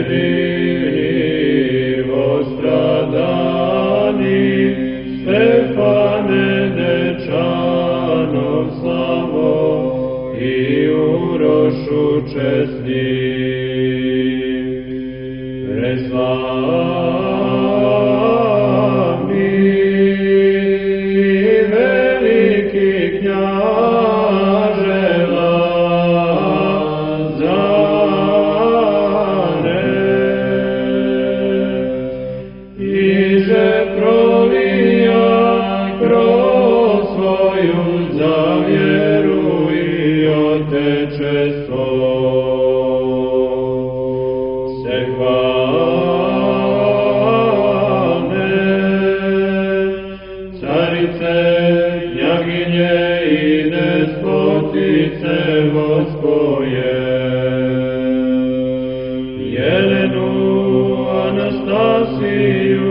nedirljivo stradani, Stefane Dečanov slavo i Urošu česni. Preslavni i veliki knjaže Lazare, iže prolija kroz svoju zavjeru i otečestvo. Se hvalne carice, knjaginje i despotice Gospodje, Jelenu, Anastasiju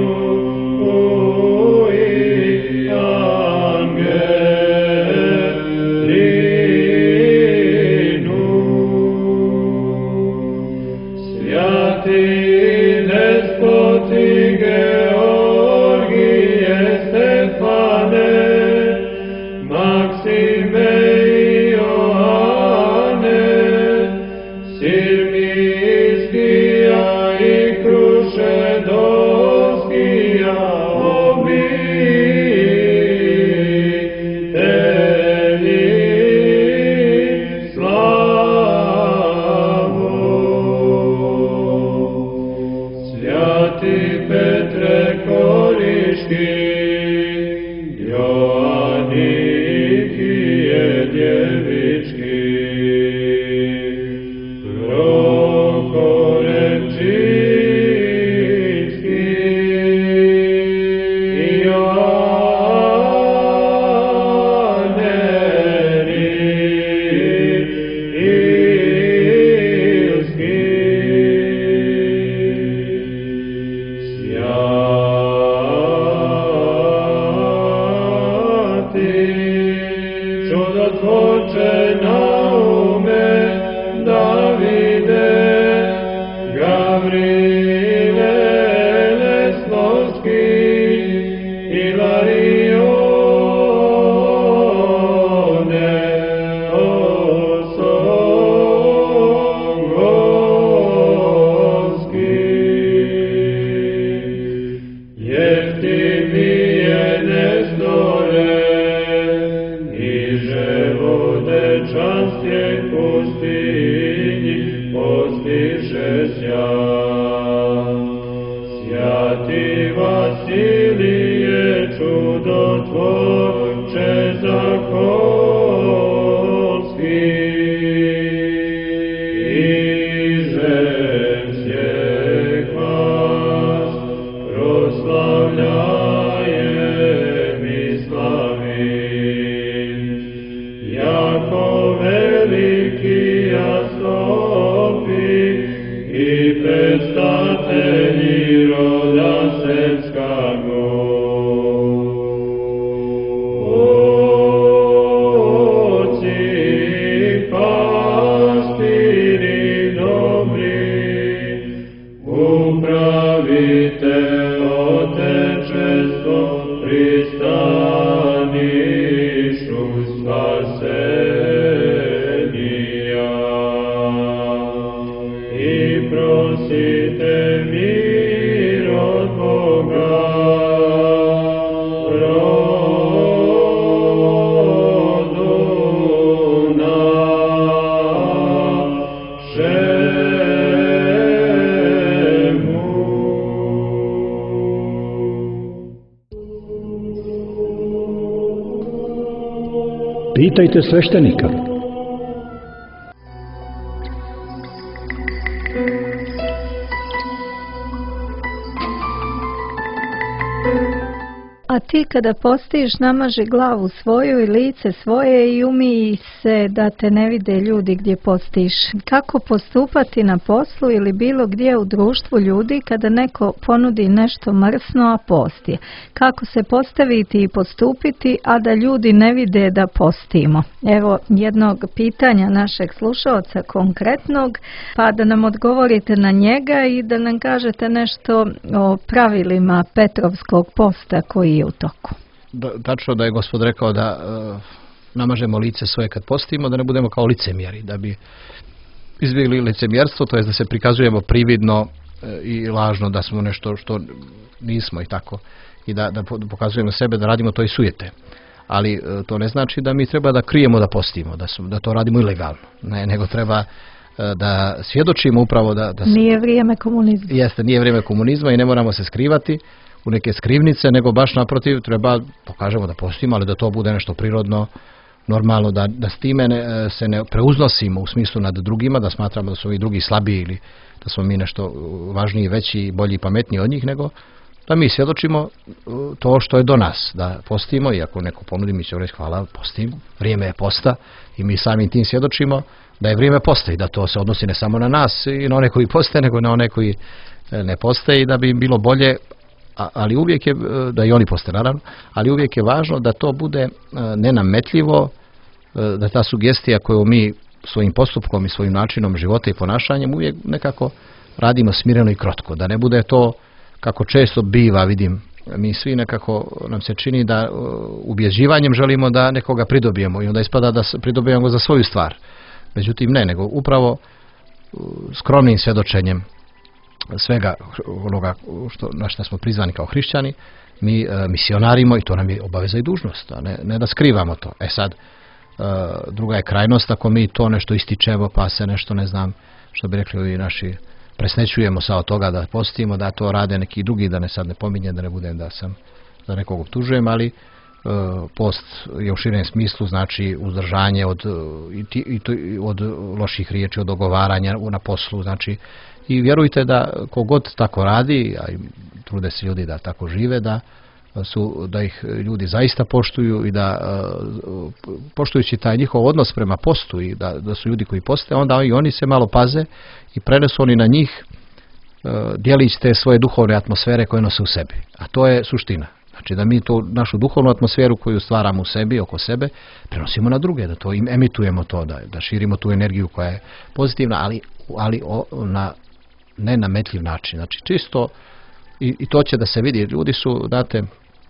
i Angelinu, svjati despoti Georgije, Stefane, Maksime i Joane, Sirmijskija i Krušedovskija obitelji slavo. Svjati Petre Koriški, Joannikije djevički, Prokorečinski i Joane Rilski. Svjati čudotvorče Naume, Davide, Gavrile Lesnovski, Ilarione Osogovski, Jeftimije Nestore, niže vodečanstje pustinji postiše sjaj. Sjati Vasilije, čudotvorče Zakolski, ižem sjek vas proslavljajem i slavim. Jako veliki jastopi i predstavitelji roda srpskago. Oci pastiri dobri, upravite otečestvo, pristanišu spasenija. I prosite mir od Boga, rodu našemu. Pitajte sveštenika. A ti kada postiš, namaži glavu svoju i lice svoje i umij se da te ne vide ljudi gdje postiš. Kako postupati na poslu ili bilo gdje u društvu ljudi kada neko ponudi nešto mrsno, a posti? Kako se postaviti i postupiti, a da ljudi ne vide da postimo? Evo jednog pitanja našeg slušaoca konkretnog, pa da nam odgovorite na njega i da nam kažete nešto o pravilima Petrovskog posta koji je u toku. Tačno da je Gospod rekao da namažemo lice svoje kad postimo, da ne budemo kao licemjeri, da bi izbjegli licemjerstvo, to je da se prikazujemo prividno i lažno da smo nešto što nismo i tako, i da pokazujemo sebe da radimo to i sujete. Ali to ne znači da mi treba da krijemo da postimo, da to radimo ilegalno, ne, nego treba da svjedočimo upravo da nije vrijeme komunizma. Jeste, nije vrijeme komunizma i ne moramo se skrivati u neke skrivnice, nego baš naprotiv treba pokažemo da postimo, ali da to bude nešto prirodno, normalno, da s time se ne preuznosimo u smislu nad drugima, da smatramo da su ovi drugi slabiji ili da smo mi nešto važniji, veći, bolji i pametniji od njih, nego da mi svjedočimo to što je do nas, da postimo, i ako neko ponudi, mi ćemo reći hvala, postim, vrijeme je posta, i mi samim tim svjedočimo da je vrijeme posta i da to se odnosi ne samo na nas i na one koji poste, nego na one koji ne poste, i da bi im bilo bolje, ali uvijek je, da i oni poste naravno, ali uvijek je važno da to bude nenametljivo, da ta sugestija koju mi svojim postupkom i svojim načinom života i ponašanjem uvijek nekako radimo smireno i krotko, da ne bude to kako često biva, vidim, mi svi nekako nam se čini da ubjeđivanjem želimo da nekoga pridobijemo i onda ispada da pridobijemo za svoju stvar. Međutim ne, nego upravo skromnim svjedočenjem svega onoga na što smo prizvani kao hrišćani, mi misionarimo, i to nam je obaveza i dužnost, a ne da skrivamo to. E sad, druga je krajnost ako mi to nešto ističemo, pa se nešto, ne znam, što bi rekli ovi naši, presnećujemo sa od toga da postimo, da to rade neki drugi, da sad ne pominjem, da ne budem da nekog optužujem, ali post je u širem smislu znači uzdržanje od loših riječi, od ogovaranja na poslu, znači, i vjerujte da kogod tako radi, a trude se ljudi da tako žive, da ih ljudi zaista poštuju i da poštujući taj njihov odnos prema postu i da su ljudi koji poste, onda i oni se malo paze i prenesu oni na njih dijelić te svoje duhovne atmosfere koje nose u sebi. A to je suština. Znači da mi tu našu duhovnu atmosferu koju stvaramo u sebi, oko sebe, prenosimo na druge, da to im emitujemo to, da širimo tu energiju koja je pozitivna, ali na nenametljiv način. Znači čisto, i to će da se vidi. Ljudi su, znate,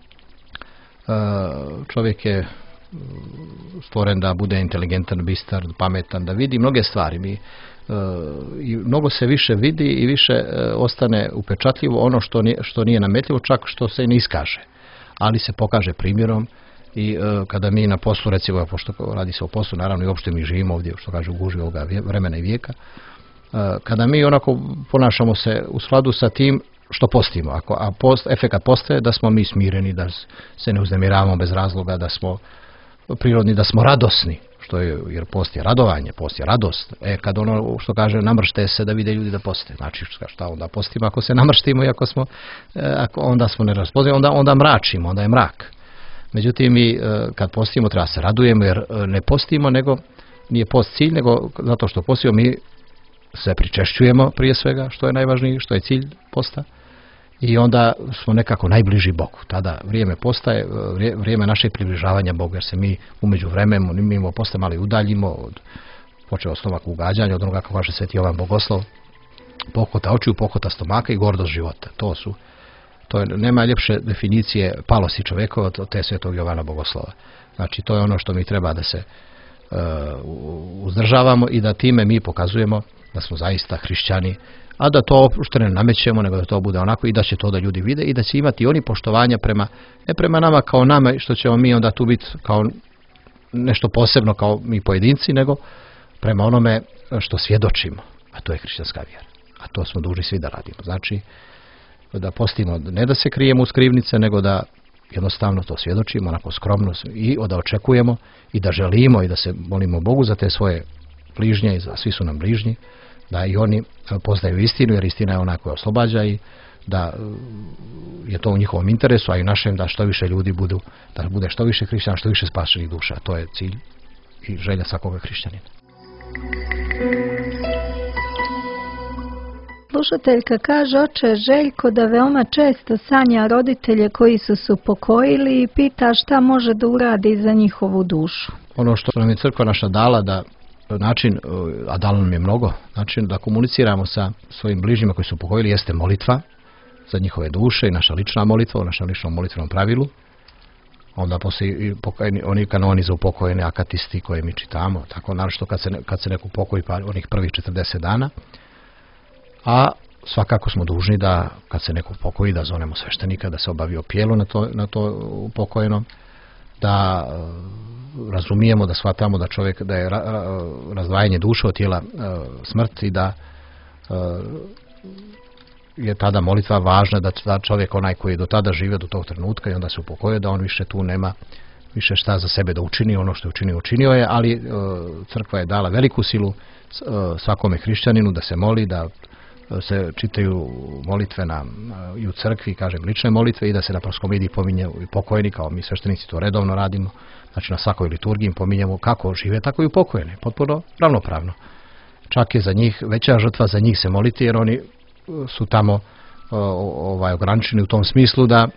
čovjek je stvoren da bude inteligentan, bistar, pametan, da vidi mnoge stvari. I mnogo se više vidi i više ostane upečatljivo ono što nije nametljivo, čak što se ne iskaže, ali se pokaže primjerom. I kada mi na poslu, recimo, pošto radi se o poslu, naravno i uopšte mi živimo ovdje, što kaže, u gužvi ovoga vremena i vijeka, kada mi onako ponašamo se u skladu sa tim što postimo, efekat posta je da smo mi smireni, da se ne uznemiravamo bez razloga, da smo prirodni, da smo radosni, jer post je radovanje, post je radost. Kad ono što kaže namršte se, da vide ljudi da poste, znači šta onda postimo ako se namrštimo i onda smo neraspoznani, onda mračimo, onda je mrak. Međutim, mi kad postimo treba se radujemo, jer ne postimo, nego nije post cilj, nego zato što postimo mi se pričešćujemo prije svega, što je najvažnije, što je cilj posta, i onda smo nekako najbliži Bogu. Tada vrijeme posta je vrijeme našeg približavanja Bogu, jer se mi umeđu vremenu mimo posta malo udaljimo, počeo od stomak ugađanja, od onoga kako kaže Sveti Jovan Bogoslov, pohota očiju, pohota stomaka i gordost života. Nema ljepše definicije palosti čovjeka od te Svetog Jovana Bogoslova. Znači to je ono što mi treba da se uzdržavamo i da time mi pokazujemo da smo zaista hrišćani, a da to što ne namećemo, nego da to bude onako i da će to da ljudi vide i da će imati oni poštovanja ne prema nama kao nama, što ćemo mi onda tu biti kao nešto posebno kao mi pojedinci, nego prema onome što svjedočimo, a to je hrišćanska vjera. A to smo dužni svi da radimo. Znači da postimo, ne da se krijemo u skrivnice, nego da jednostavno to svjedočimo onako skromno i da očekujemo i da želimo i da se molimo Bogu za te svoje bližnje, i svi su nam bližnji, da i oni poznaju istinu, jer istina je ona koja oslobađa, i da je to u njihovom interesu, a i našem da što više ljudi da bude što više hrišćana, što više spašenih duša. To je cilj i želja svakoga hrišćanina. Slušateljka kaže, oče Željko da veoma često sanja roditelje koji su se upokojili i pita šta može da uradi za njihovu dušu. Ono što nam je crkva naša dala, da način, a dala nam je mnogo, način da komuniciramo sa svojim bližnjima koji su upokojili jeste molitva za njihove duše i naša lična molitva, u našem ličnom molitvenom pravilu. Onda poslije oni kanoni za upokojene, akatisti koje mi čitamo, tako naročito kad se neko upokoji, pa onih prvih 40 dana. A svakako smo dužni da kad se neko upokoji da zovemo sveštenika, da se obavi opijelo na to upokojenom, da razumijemo, da shvatamo da čovjek, da je razdvajanje duše od tijela smrt i da je tada molitva važna, da čovjek onaj koji je do tada živio do tog trenutka i onda se upokojio, da on više tu nema više šta za sebe da učini, ono što je učinio je, ali crkva je dala veliku silu svakome hrišćaninu da se moli, da se čitaju molitve i u crkvi, kažem lične molitve, i da se na proskomidiji pominje i pokojeni, kao mi sveštenici to redovno radimo, znači na svakoj liturgiji pominjemo kako žive, tako i upokojeni, potpuno ravnopravno. Čak je za njih veća žrtva za njih se moliti, jer oni su tamo ograničeni u tom smislu da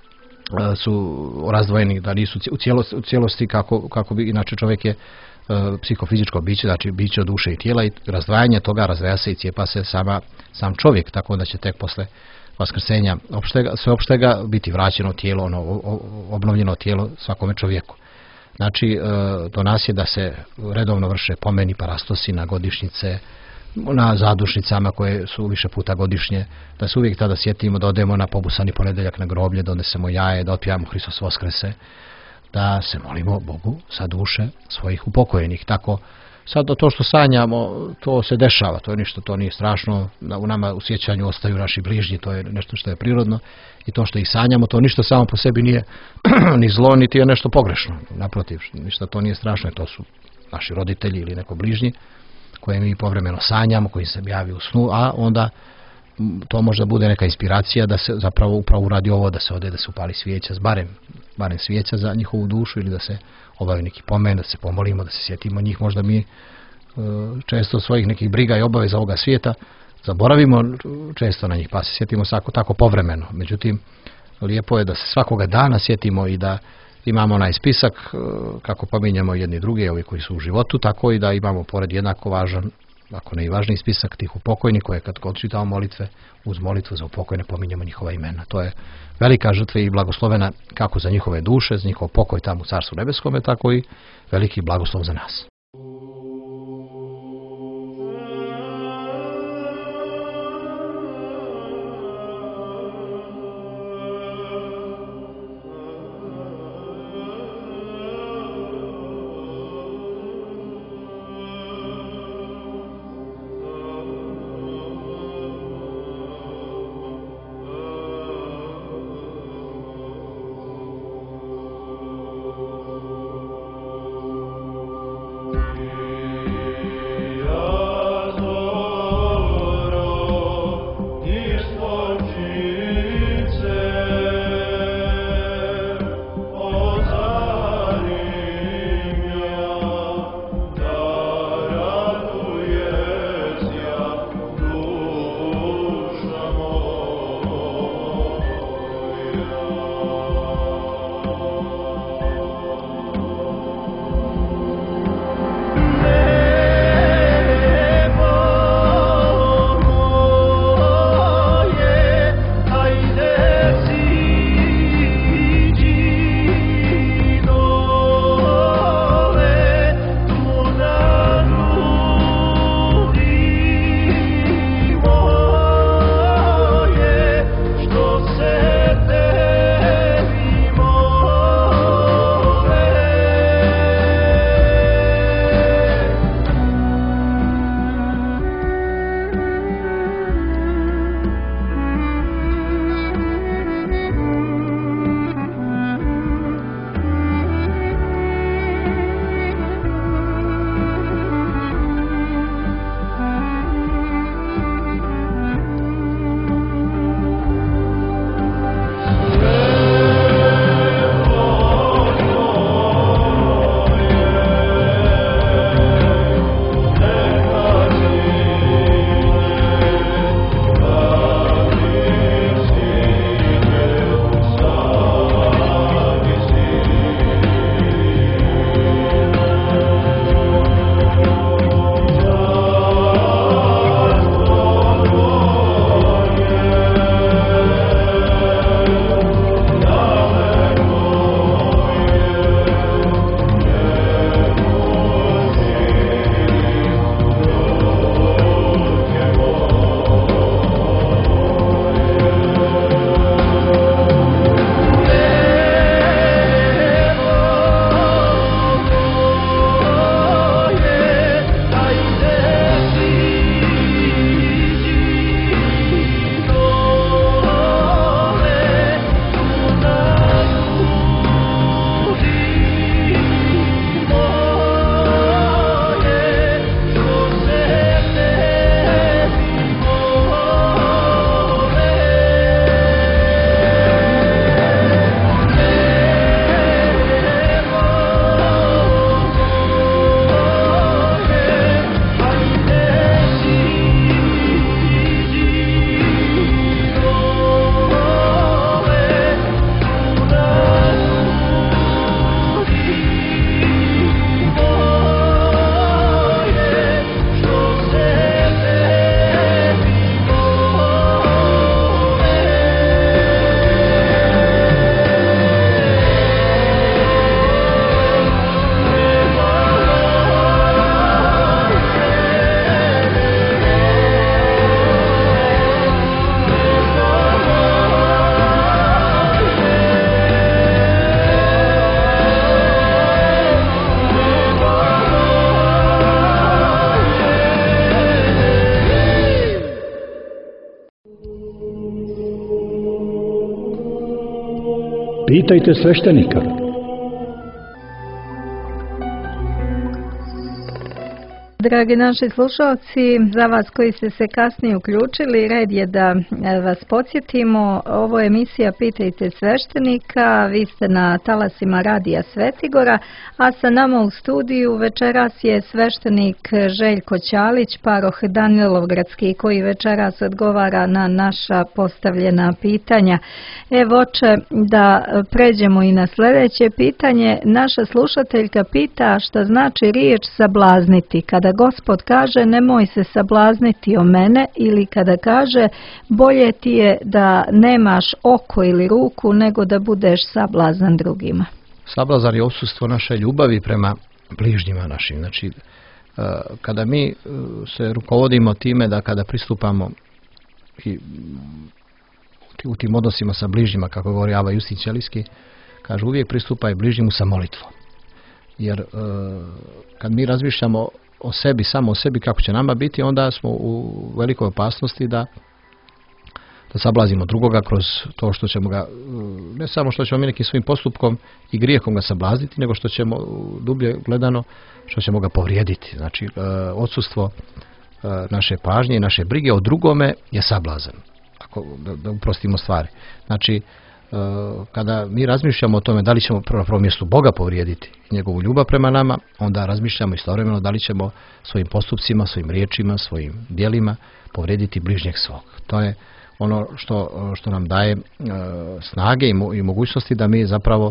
su razdvojeni, da nisu u cijelosti kako bi, inače čovjek je psihofizičko biće, znači biće od duše i tijela, i razdvajanje toga razdvaja se i cijepa se sam čovjek, tako da će tek posle vaskrsenja sveopštega biti vraćeno tijelo, obnovljeno tijelo svakome čovjeku. Znači, do nas je da se redovno vrše pomeni, parastosi na godišnjice, na zadušnicama koje su više puta godišnje, da se uvijek tada sjetimo, da odemo na pobusani ponedeljak na groblje, da odnesemo jaje, da otpijamo Hristos Voskrese, da se molimo Bogu za duše svojih upokojenih. Tako, sad to što sanjamo, to se dešava, to je ništa, to nije strašno, u nama u sjećanju ostaju naši bližnji, to je nešto što je prirodno, i to što ih sanjamo, to ništa samo po sebi nije ni zlo, niti je nešto pogrešno. Naprotiv, ništa to nije strašno, to su naši roditelji ili neko bližnji koje mi povremeno sanjamo, koji se javi u snu, a onda to možda bude neka inspiracija da se zapravo upravo uradi ovo, da se ode, da se upali svijeća, barem svijeća za njihovu dušu, ili da se obavi neki pomen, da se pomolimo, da se sjetimo njih. Možda mi često svojih nekih briga i obaveza ovoga svijeta zaboravimo često na njih, pa se sjetimo tako povremeno. Međutim, lijepo je da se svakoga dana sjetimo i da imamo onaj spisak kako pominjamo jedni druge, ovi koji su u životu, tako i da imamo pored jednako važan, ako ne i važniji spisak tih upokojnih, koje kad god čitamo molitve, uz molitvu za upokojne pominjemo njihova imena. To je velika žrtva i blagoslovena kako za njihove duše, za njihov pokoj tamo u Carstvu nebeskome, tako i veliki blagoslov za nas. Pitajte sveštenika. Dragi naši slušalci, za vas koji ste se kasnije uključili, red je da vas podsjetimo. Ovo je emisija Pitajte sveštenika, vi ste na talasima Radija Svetigora, a sa nama u studiju večeras je sveštenik Željko Ćalić, paroh Danilovgradski, koji večeras odgovara na naša postavljena pitanja. Evo, oče, da pređemo i na sljedeće pitanje. Naša slušateljka pita šta znači riječ sablazniti. Kada Gospod kaže nemoj se sablazniti o mene, ili kada kaže bolje ti je da nemaš oko ili ruku nego da budeš sablazan drugima. Sablazan je odsustvo naše ljubavi prema bližnjima našim. Znači, kada mi se rukovodimo time da kada pristupamo i u tim odnosima sa bližnjima, kako govori Ava Justin Ćelijski, kaže uvijek pristupaj bližnjemu sa molitvom. Jer kad mi razmišljamo o sebi, samo o sebi kako će nama biti, onda smo u velikoj opasnosti da sablazimo drugoga kroz to što ćemo ga, ne samo što ćemo mi nekim svojim postupkom i grijehom ga sablazniti, nego što ćemo dublje gledano, što ćemo ga povrijediti. Znači, odsustvo naše pažnje i naše brige o drugome je sablazan, ako da uprostimo stvari. Znači, kada mi razmišljamo o tome da li ćemo na prvom mjestu Boga povrijediti, njegovu ljubav prema nama, onda razmišljamo istovremeno da li ćemo svojim postupcima, svojim riječima, svojim djelima povrijediti bližnjeg svog. To je ono što nam daje snage i mogućnosti da mi zapravo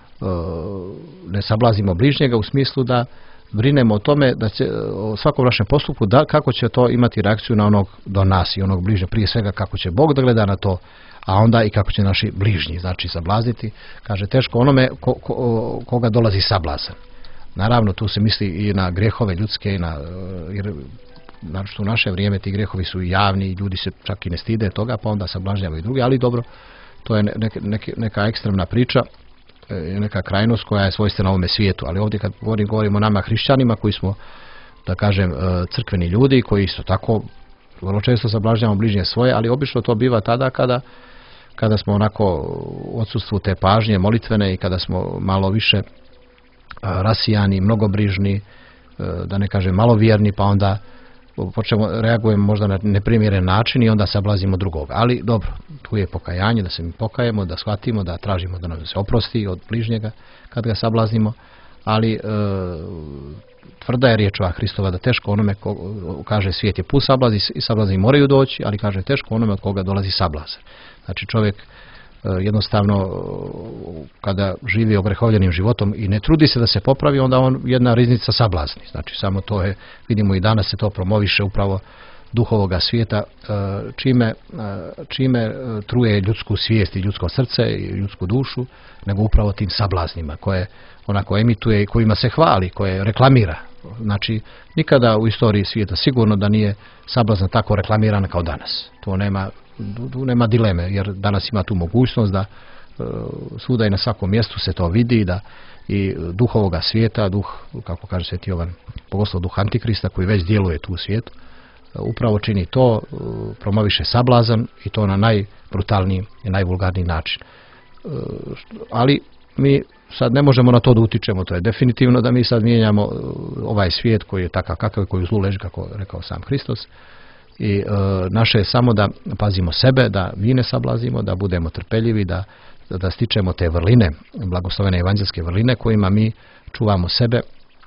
ne sablazimo bližnjega, u smislu da brinemo o tome da će o svakom našem postupku kako će to imati reakciju na onog do nas i onog bližnjeg, prije svega kako će Bog da gleda na to, a onda i kako će naši bližnji, znači sablazniti. Kaže, teško onome koga dolazi sablazan. Naravno, tu se misli i na grijehove ljudske, jer naročito u naše vrijeme ti grijehovi su javni i ljudi se čak i ne stide toga, pa onda sablažnjavaju drugi, ali dobro, to je neka ekstremna priča, neka krajnost koja je svojstvena ovome svijetu. Ali ovdje kad govorimo o nama hrišćanima koji smo, da kažem, crkveni ljudi, koji isto tako vrlo često sablažnjavamo bližnje svoje, ali obično to biva tada kada smo onako u odsustvu te pažnje molitvene i kada smo malo više rasijani, mnogobrižni, da ne kažem malovjerni, pa onda reagujemo možda na neprimjeren način i onda sablazimo drugoga. Ali dobro, tu je pokajanje, da se mi pokajemo, da shvatimo, da tražimo da nam se oprosti od bližnjega kad ga sablaznimo, ali tvrda je riječ ova Hristova da teško onome kaže svijet je pun sablazi i sablazni moraju doći, ali kaže teško onome od koga dolazi sablazan. Znači čovjek jednostavno kada živi ogrehovljenim životom i ne trudi se da se popravi, onda on jedna riznica sablazni. Znači samo to je, vidimo i danas se to promoviše upravo duhovoga svijeta, čime truje ljudsku svijest i ljudsko srce i ljudsku dušu, nego upravo tim sablaznima koje onako emituje i kojima se hvali, koje reklamira. Znači nikada u istoriji svijeta sigurno da nije sablazna tako reklamirana kao danas. To nema dileme, jer danas ima tu mogućnost da svuda i na svakom mjestu se to vidi, da i duh ovoga svijeta, duh, kako kaže Sveti Jovan, pogotovo duh Antikrista koji već djeluje tu u svijetu, upravo čini to, promoviše sablazan i to na najbrutalniji i najvulgarniji način. Ali mi sad ne možemo na to da utičemo, to je definitivno da mi sad mijenjamo ovaj svijet koji je takav kakav, koji u zlu leži, kako rekao sam Hristos. I naše je samo da pazimo sebe, da mi ne sablazimo, da budemo trpeljivi, da stičemo te vrline, blagoslovene evanđelske vrline kojima mi čuvamo sebe,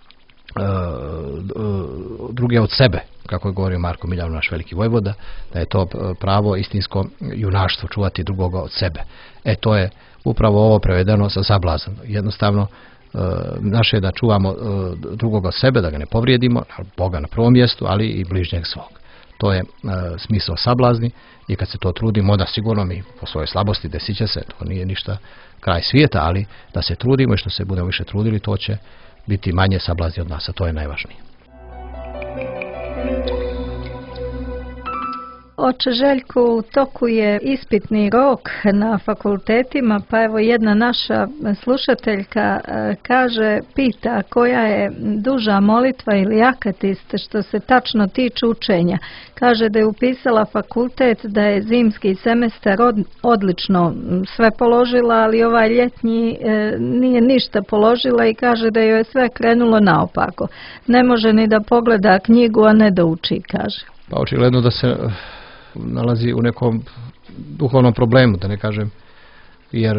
druge od sebe, kako je govorio Marko Miljan, naš veliki vojvoda, da je to pravo istinsko junaštvo, čuvati drugoga od sebe. To je upravo ovo prevedeno sa sablazan. Jednostavno, naše je da čuvamo drugoga od sebe, da ga ne povrijedimo, Boga na prvom mjestu, ali i bližnjeg svog. To je smisao sablazni i kad se to trudimo, onda sigurno mi po svojoj slabosti desit će se, to nije ništa kraj svijeta, ali da se trudimo i što se budemo više trudili, to će biti manje sablazni od nas, a to je najvažnije. Oče Željku, u toku je ispitni rok na fakultetima, pa evo jedna naša slušateljka pita koja je duža molitva ili akatist što se tačno tiče učenja. Kaže da je upisala fakultet, da je zimski semestar odlično sve položila, ali ovaj ljetnji nije ništa položila i kaže da joj je sve krenulo naopako. Ne može ni da pogleda knjigu, a ne da uči, kaže. Pa očigledno da se nalazi u nekom duhovnom problemu, da ne kažem, jer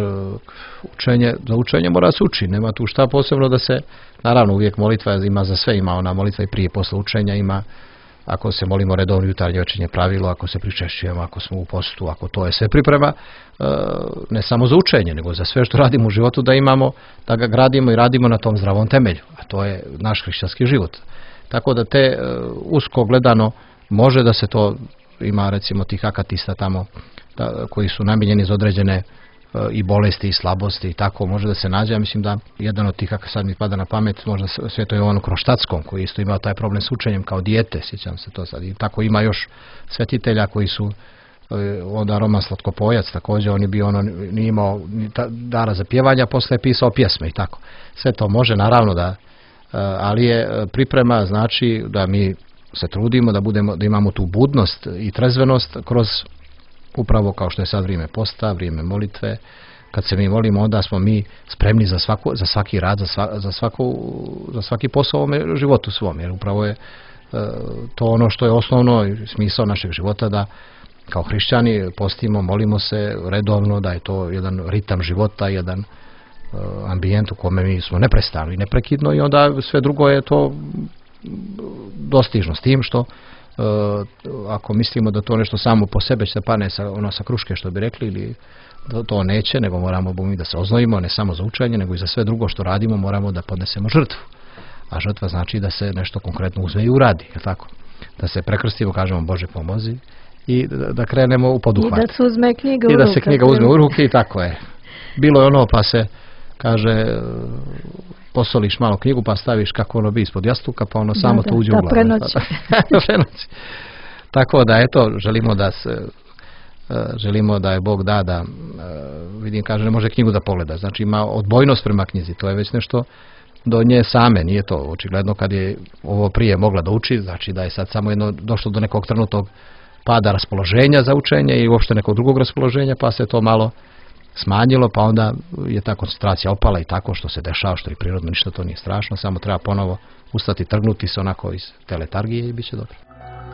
za učenje mora se uči, nema tu šta posebno da se, naravno uvijek molitva ima za sve, ima ona molitva i prije posle učenja, ima ako se molimo redovno jutarnje večernje pravilo, ako se pričešćujemo, ako smo u postu, ako to je sve priprema, ne samo za učenje, nego za sve što radimo u životu da imamo, da ga gradimo i radimo na tom zdravom temelju, a to je naš hrišćanski život. Tako da te usko gledano može da se to ima recimo tih akatista tamo koji su namijenjeni za određene i bolesti i slabosti i tako može da se nađe. Ja mislim da jedan od tih, kako sad mi pada na pamet, možda Sveto Jovanu Kroštatskom koji isto imao taj problem s učenjem kao dijete, sjećam se to sad. I tako ima još svetitelja koji su onda Roman Slatkopojac također, on je bio nije imao dara za pjevanja, posle je pisao pjesme i tako. Sve to može naravno da, ali je priprema znači da mi se trudimo da imamo tu budnost i trezvenost kroz upravo kao što je sad vrijeme posta, vrijeme molitve. Kad se mi molimo, onda smo mi spremni za svaki rad, za svaki posao u ovome životu svom. Jer upravo je to ono što je osnovno smisao našeg života, da kao hrišćani postimo, molimo se redovno, da je to jedan ritam života, jedan ambijent u kome mi smo neprestano i neprekidno i onda sve drugo je to dostižno s tim što ako mislimo da to nešto samo po sebe će pane sa kruške što bi rekli ili to neće, nego moramo da se oznojimo ne samo za učenje nego i za sve drugo što radimo moramo da podnesemo žrtvu, a žrtva znači da se nešto konkretno uzme i uradi, je tako? Da se prekrstimo, kažemo Bože pomozi i da krenemo u poduhvat i da se uzme knjiga i da se knjiga uzme u ruke i tako je. Bilo je ono pa se kaže posoliš malo knjigu pa staviš kako ono bi ispod jastuka pa ono samo to uđe u glavu. Prenoći. Tako da eto, želimo da je Bog da vidim, kaže ne može knjigu da pogleda, znači ima odbojnost prema knjizi, to je već nešto do nje same, nije to očigledno kad je ovo prije mogla da uči, znači da je sad samo jedno došlo do nekog trenutnog pada raspoloženja za učenje i uopšte nekog drugog raspoloženja pa se to malo smanjilo, pa onda je ta koncentracija opala i tako što se dešava, što je prirodno, ništa to nije strašno, samo treba ponovo ustati, trgnuti se onako iz te letargije i bit će dobro.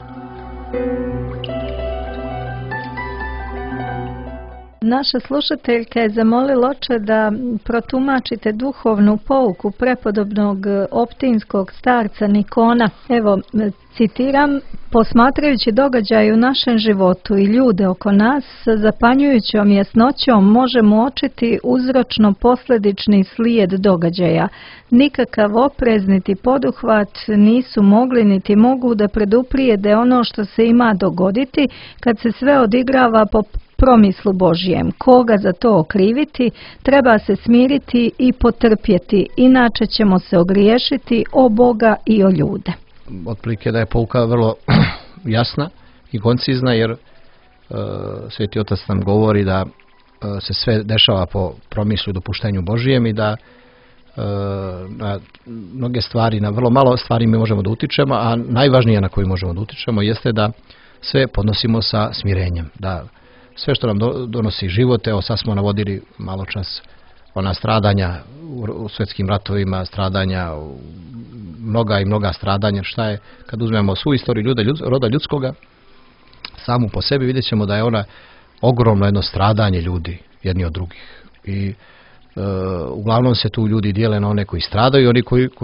Naša slušateljka je zamolila oče da protumačite duhovnu pouku prepodobnog optinskog starca Nikona. Evo, citiram, posmatrajući događaje u našem životu i ljude oko nas, sa zapanjujućom jasnoćom možemo uočiti uzročno-posljedični slijed događaja. Nikakav oprez niti poduhvat nisu mogli niti mogu da preduprijede ono što se ima dogoditi kad se sve odigrava po promislu Božijem. Koga za to okriviti, treba se smiriti i potrpjeti, inače ćemo se ogriješiti o Boga i o ljude. Otprilike da je pouka vrlo jasna i koncizna, jer Sveti Otac nam govori da se sve dešava po promislu i dopuštenju Božijem i da na mnoge stvari, na vrlo malo stvari mi možemo da utičemo, a najvažnije na koju možemo da utičemo jeste da sve podnosimo sa smirenjem, da sve što nam donosi život, evo sad smo navodili malo čas ona stradanja u svjetskim ratovima, stradanja, mnoga i mnoga stradanja, šta je, kad uzmemo svu istoriju roda ljudskoga, samu po sebi vidjet ćemo da je ona ogromno jedno stradanje ljudi jedni od drugih. I uglavnom se tu ljudi dijele na one koji stradaju i oni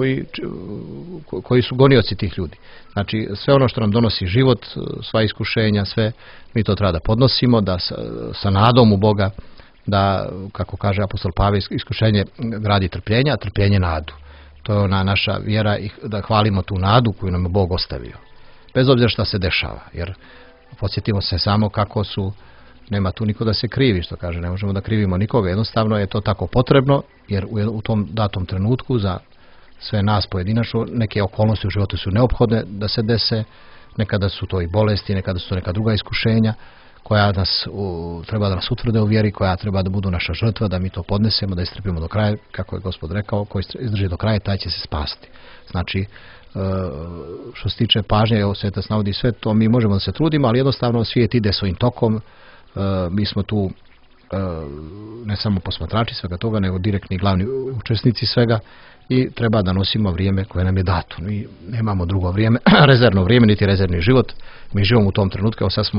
koji su gonioci tih ljudi. Znači sve ono što nam donosi život, sva iskušenja, sve mi to treba da podnosimo, da sa nadom u Boga, da, kako kaže apostol Pavle, iskušenje gradi trpljenja, a trpljenje nadu. To je ona naša vjera i da hvalimo tu nadu koju nam je Bog ostavio. Bez obzira šta se dešava, jer podsjetimo se samo kako su, nema tu niko da se krivi, što kaže, ne možemo da krivimo nikoga, jednostavno je to tako potrebno, jer u tom datom trenutku za sve nas pojedinačno neke okolnosti u životu su neophodne da se dese, nekada su to i bolesti, nekada su to neka druga iskušenja koja treba da nas utvrde u vjeri, koja treba da budu naša žrtva, da mi to podnesemo, da istrpimo do kraja, kako je Gospod rekao, ko izdrži do kraja, taj će se spasti. Znači, što se tiče pažnje, evo svetac navodi sve to, mi možemo da se trudimo, ali jednostavno svijet ide svojim tokom, mi smo tu ne samo posmatrači svega toga, nego direktni glavni učesnici svega i treba da nosimo vrijeme koje nam je dato. Mi nemamo drugo vrijeme, rezervno vrijeme, niti rezervni život, mi živimo u tom trenutku, evo sad smo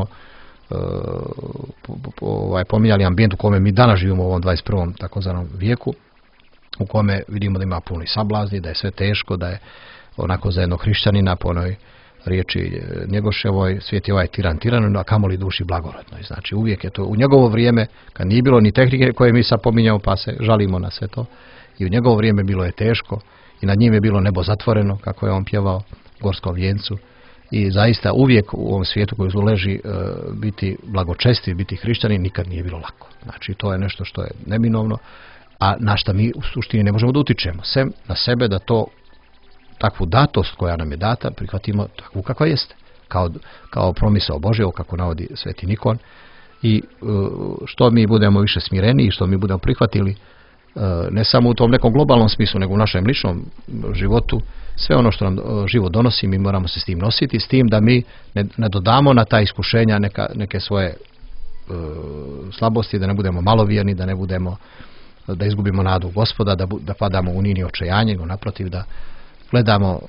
pominjali ambijent u kome mi danas živimo u ovom 21. takozvanom vijeku, u kome vidimo da ima puni sablazni, da je sve teško, da je onako za jednog hrišćanina po onoj riječi Njegoševoj, svijet je ovaj tiran, a kamoli duši blagorodnoj. Znači uvijek je to u njegovo vrijeme, kad nije bilo ni tehnike koje mi sad pominjamo pa se žalimo na sve to, i u njegovo vrijeme bilo je teško i nad njim je bilo nebo zatvoreno, kako je on pjevao Gorskom vijencu. I zaista uvijek u ovom svijetu koji leži biti blagočestiv, biti hrišćanin nikad nije bilo lako. Znači to je nešto što je neminovno, a na šta mi u suštini ne možemo da utičemo. Sem na sebe da to takvu datost koja nam je data prihvatimo takvu kakva jeste. Kao promisao Božja, kako navodi Sveti Nikon. I što mi budemo više smireni i što mi budemo prihvatili, ne samo u tom nekom globalnom smislu, nego u našem ličnom životu, sve ono što nam život donosi, mi moramo se s tim nositi, s tim da mi ne dodamo na ta iskušenja neke svoje slabosti, da ne budemo malovjerni, da izgubimo nadu Gospoda, da padamo u nini očajanje, nego naprotiv da gledamo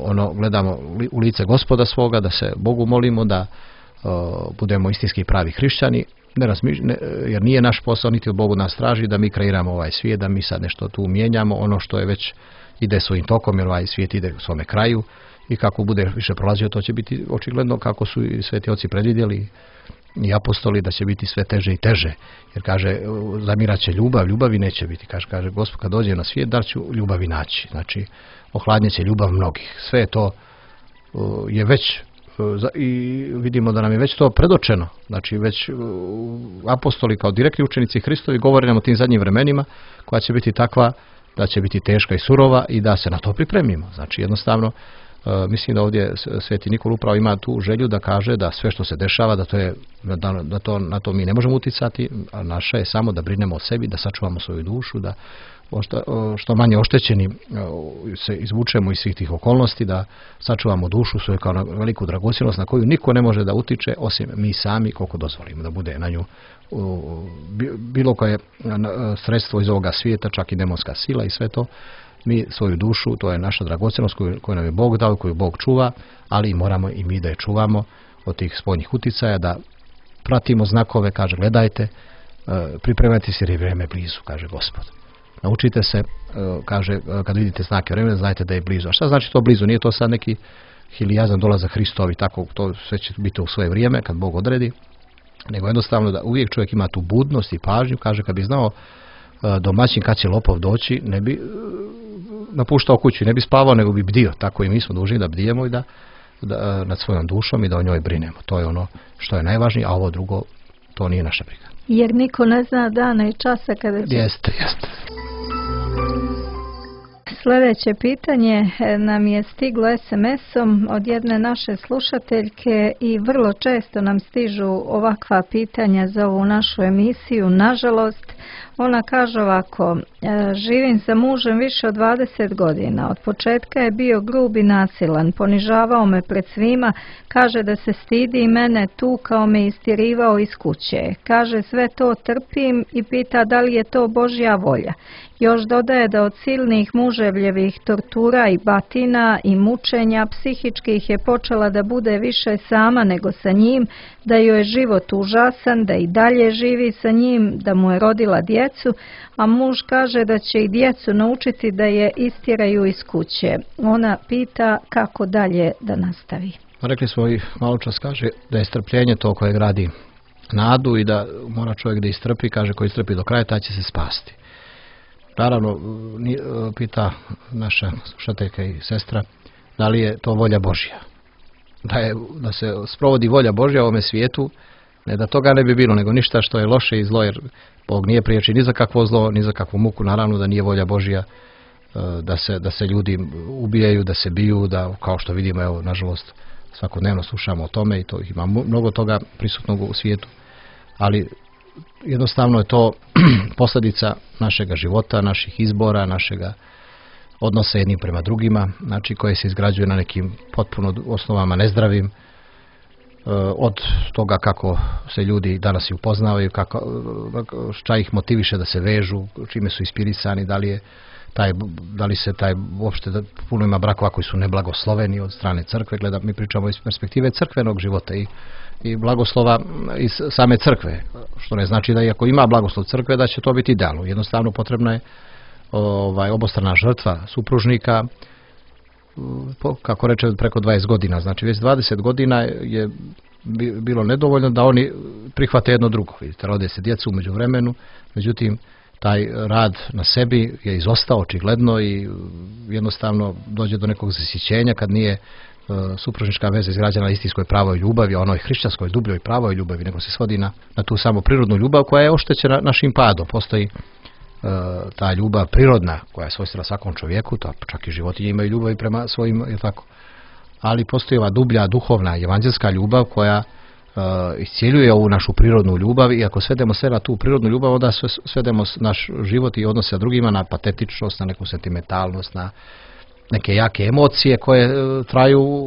u lice Gospoda svoga, da se Bogu molimo, da budemo istinski pravi hrišćani, jer nije naš posao, niti od Bogu nas traži da mi kreiramo ovaj svijet, da mi sad nešto tu mijenjamo, ono što je već ide svojim tokom, jer ovaj svijet ide u svome kraju i kako bude više prolazio, to će biti očigledno, kako su i sveti oci predvidjeli i apostoli, da će biti sve teže i teže, jer kaže, zamirat će ljubavi neće biti, kaže Gospod kad dođe na svijet, da ću ljubavi naći, znači ohladnje će ljubav mnogih, sve to je već i vidimo da nam je već to predočeno, znači već apostoli kao direktni učenici Hristovi govore nam o tim zadnjim vremenima koja će biti takva da će biti teška i surova i da se na to pripremimo. Znači jednostavno mislim da ovdje Sveti Nikol upravo ima tu želju da kaže da sve što se dešava, na to mi ne možemo uticati, a naše je samo da brinemo o sebi, da sačuvamo svoju dušu, da što manje oštećeni se izvučemo iz svih tih okolnosti, da sačuvamo dušu svoju kao veliku dragocjenost na koju niko ne može da utiče osim mi sami, koliko dozvolimo da bude na nju bilo koje sredstvo iz ovoga svijeta, čak i demonska sila i sve to. Mi svoju dušu, to je naša dragocjenost koju nam je Bog dao, koju Bog čuva, ali moramo i mi da je čuvamo od tih spoljnih uticaja, da pratimo znakove, kaže gledajte, pripremajte se jer je vrijeme blizu, kaže Gospod. Naučite se, kaže, kad vidite znake vremena, znajte da je blizu. A šta znači to blizu? Nije to sad neki hilijazan dolazak Hristovi, tako, to sve će biti u svoje vrijeme, kad Bog odredi, nego jednostavno da uvijek čovjek ima tu budnost i pažnju, kaže, kad bi znao domaćin kad će lopov doći, ne bi napuštao kuću, ne bi spavao, nego bi bdio. Tako i mi smo dužni da bdijemo i da nad svojom dušom i da o njoj brinemo. To je ono što je najvažnije, a ovo drugo, to nije naša briga. Jer niko ne zna dana i časa kada će... Jeste. Sljedeće pitanje nam je stiglo SMS-om od jedne naše slušateljke i vrlo često nam stižu ovakva pitanja za ovu našu emisiju. Nažalost, ona kaže ovako: živim sa mužem više od 20 godina. Od početka je bio grub i nasilan, ponižavao me pred svima, kaže da se stidi i mene, tukao me, istjerivao iz kuće. Kaže sve to trpim i pita da li je to Božja volja. Još dodaje da od silnih muževljevih tortura i batina i mučenja psihičkih je počela da bude više sama nego sa njim, da joj je život užasan, da i dalje živi sa njim, da mu je rodila djecu, a muž kaže da će i djecu naučiti da je istjeraju iz kuće. Ona pita kako dalje da nastavi. Rekli smo i malo čas, kaže da je strpljenje to koje gradi nadu i da mora čovjek da istrpi, kaže ko istrpi do kraja taj će se spasti. Naravno, pita naša slušateljka i sestra, da li je to volja Božja. Da se sprovodi volja Božja u ovome svijetu, ne da toga ne bi bilo, nego ništa što je loše i zlo, jer Bog nije priječi ni za kakvo zlo, ni za kakvu muku, naravno da nije volja Božja da se ljudi ubijaju, da se biju, da kao što vidimo, evo, nažalost, svakodnevno slušamo o tome i to ima mnogo toga prisutnog u svijetu, ali jednostavno je to posljedica našega života, naših izbora, našega odnosa jednim prema drugima, znači koje se izgrađuje na nekim potpuno osnovama nezdravim, od toga kako se ljudi danas i upoznavaju, šta ih motiviše da se vežu, čime su inspirisani, da li se taj uopšte puno ima brakova koji su neblagosloveni od strane crkve. Mi pričamo iz perspektive crkvenog života i blagoslova iz same crkve, što ne znači da iako ima blagoslov crkve da će to biti idealno. Jednostavno potrebna je obostrana žrtva supružnika, kako reče, preko 20 godina. Znači već 20 godina je bilo nedovoljno da oni prihvate jedno drugo. Vidite, rode se djecu umeđu vremenu, međutim taj rad na sebi je izostao očigledno i jednostavno dođe do nekog zasićenja kad nije supružnička veza izgrađena na istinskoj pravoj ljubavi, onoj hrišćanskoj dubljoj pravoj ljubavi, nego se svodi na tu samo prirodnu ljubav koja je oštećena našim padom. Postoji ta ljubav prirodna koja je svojstvena svakom čovjeku, čak i životinje imaju ljubav i prema svojim, je tako. Ali postoji ova dublja duhovna evanđelska ljubav koja iscijeljuje ovu našu prirodnu ljubav i ako svedemo sve na tu prirodnu ljubav, onda svedemo naš život i odnose sa drugima na patetičnost, na neku sentimentalnost, na neke jake emocije koje traju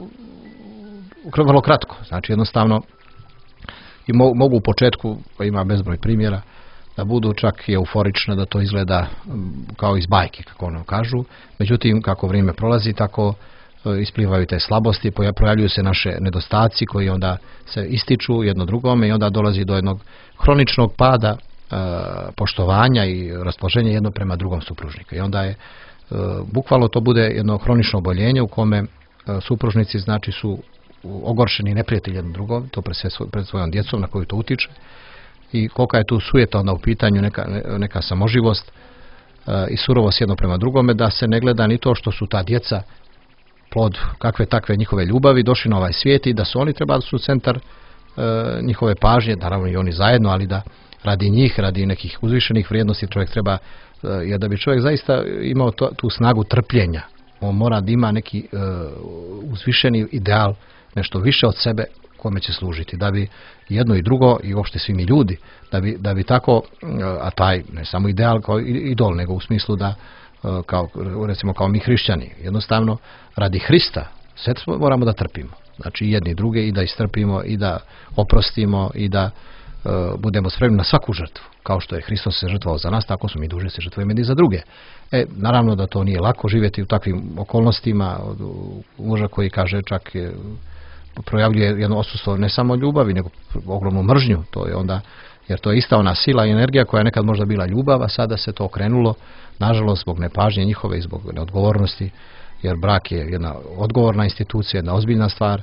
vrlo kratko. Znači jednostavno i mogu u početku, ima bezbroj primjera, da budu čak i euforične, da to izgleda kao iz bajke, kako ono kažu. Međutim, kako vrijeme prolazi, tako isplivaju te slabosti, projavljuju se naše nedostaci koji onda se ističu jedno drugome i onda dolazi do jednog hroničnog pada poštovanja i raspoloženja jedno prema drugom supružnika. I onda je bukvalno to bude jedno hronično oboljenje u kome supružnici znači su ogoršeni neprijatelji jedno drugom, to pred svojom djecom na koju to utiče. I kolika je tu sujeta onda u pitanju, neka samoživost i surovost jedno prema drugome, da se ne gleda ni to što su ta djeca plod kakve takve njihove ljubavi došli na ovaj svijet i da su oni trebali su centar njihove pažnje, naravno i oni zajedno, ali da radi njih, radi nekih uzvišenih vrijednosti čovjek treba, jer da bi čovjek zaista imao tu snagu trpljenja, on mora da ima neki uzvišeni ideal, nešto više od sebe kome će služiti, da bi jedno i drugo i uopšte svi mi ljudi, da bi tako, a taj ne samo ideal kao idol, nego u smislu da recimo kao mi hrišćani, jednostavno radi Hrista sve moramo da trpimo, znači jedni i druge i da istrpimo i da oprostimo i da budemo spremni na svaku žrtvu, kao što je Hristos se žrtvovao za nas, tako smo mi dužni se žrtvujemo i za druge. Naravno da to nije lako živjeti u takvim okolnostima, muža koji kaže čak projavljuje jedno odsustvo ne samo ljubavi, nego ogromnu mržnju, to je onda, jer to je ista ona sila i energija koja je nekad možda bila ljubav, a sada se to okrenulo, nažalost zbog nepažnje njihove i zbog neodgovornosti, jer brak je jedna odgovorna institucija, jedna ozbiljna stvar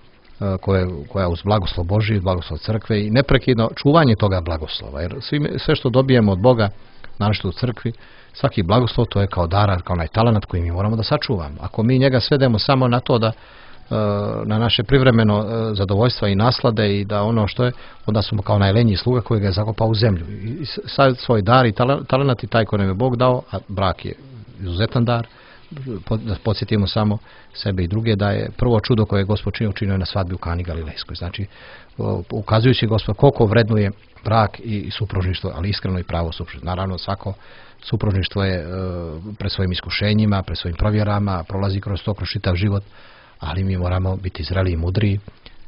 koja uz blagoslov Božji, blagoslov crkve i neprekidno čuvanje toga blagoslova, jer sve što dobijemo od Boga, naročito u crkvi, svaki blagoslov to je kao dar, kao onaj talenat koji mi moramo da sačuvamo. Ako mi njega svedemo samo na to da na naše privremeno zadovoljstva i naslade i da ono što je, onda smo kao najlenji sluga koji ga je zakopao u zemlju. I sad svoj dar i talenat i taj koji nam je Bog dao, a brak je izuzetan dar, da podsjetimo samo sebe i druge da je prvo čudo koje je Gospod učinio na svadbi u Kani Galilejskoj. Znači, ukazujući Gospod koliko vrednuje brak i supružništvo, ali iskreno i pravo supružništvo. Naravno, svako supružništvo je pred svojim iskušenjima, pred svojim provjerama, prolazi kroz to, kroz čitav život, ali mi moramo biti zreli i mudri.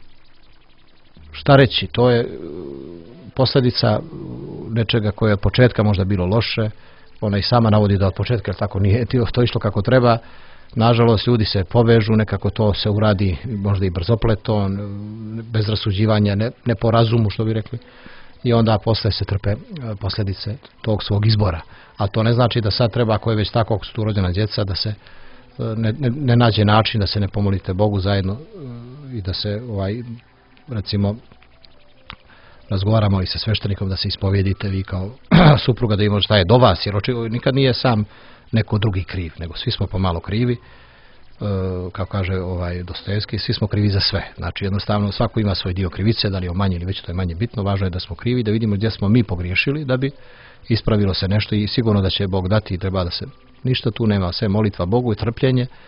Šta reći, to je posljedica nečega koje je od početka možda bilo loše. Ona i sama navodi da od početka tako nije to išlo kako treba. Nažalost, ljudi se povežu, nekako to se uradi možda i brzopleto, bez rasuđivanja, ne po razumu, što bi rekli. I onda posle se trpe posljedice tog svog izbora. A to ne znači da sad treba, ako je već tako, ako su tu rođena djeca, da se ne nađe način da se ne pomolite Bogu zajedno i da se recimo razgovaramo i sa sveštenikom, da se ispovjedite vi kao supruga, da imamo šta je do vas, jer nikad nije sam neko drugi kriv, nego svi smo pomalo krivi, kao kaže Dostojevski, svi smo krivi za sve. Znači jednostavno svako ima svoj dio krivice, da li je manje ili već, to je manje bitno, važno je da smo krivi, da vidimo gdje smo mi pogriješili, da bi ispravilo se nešto i sigurno da će Bog dati i treba da se ništa tu nema, sve molitva Bogu i trpljenje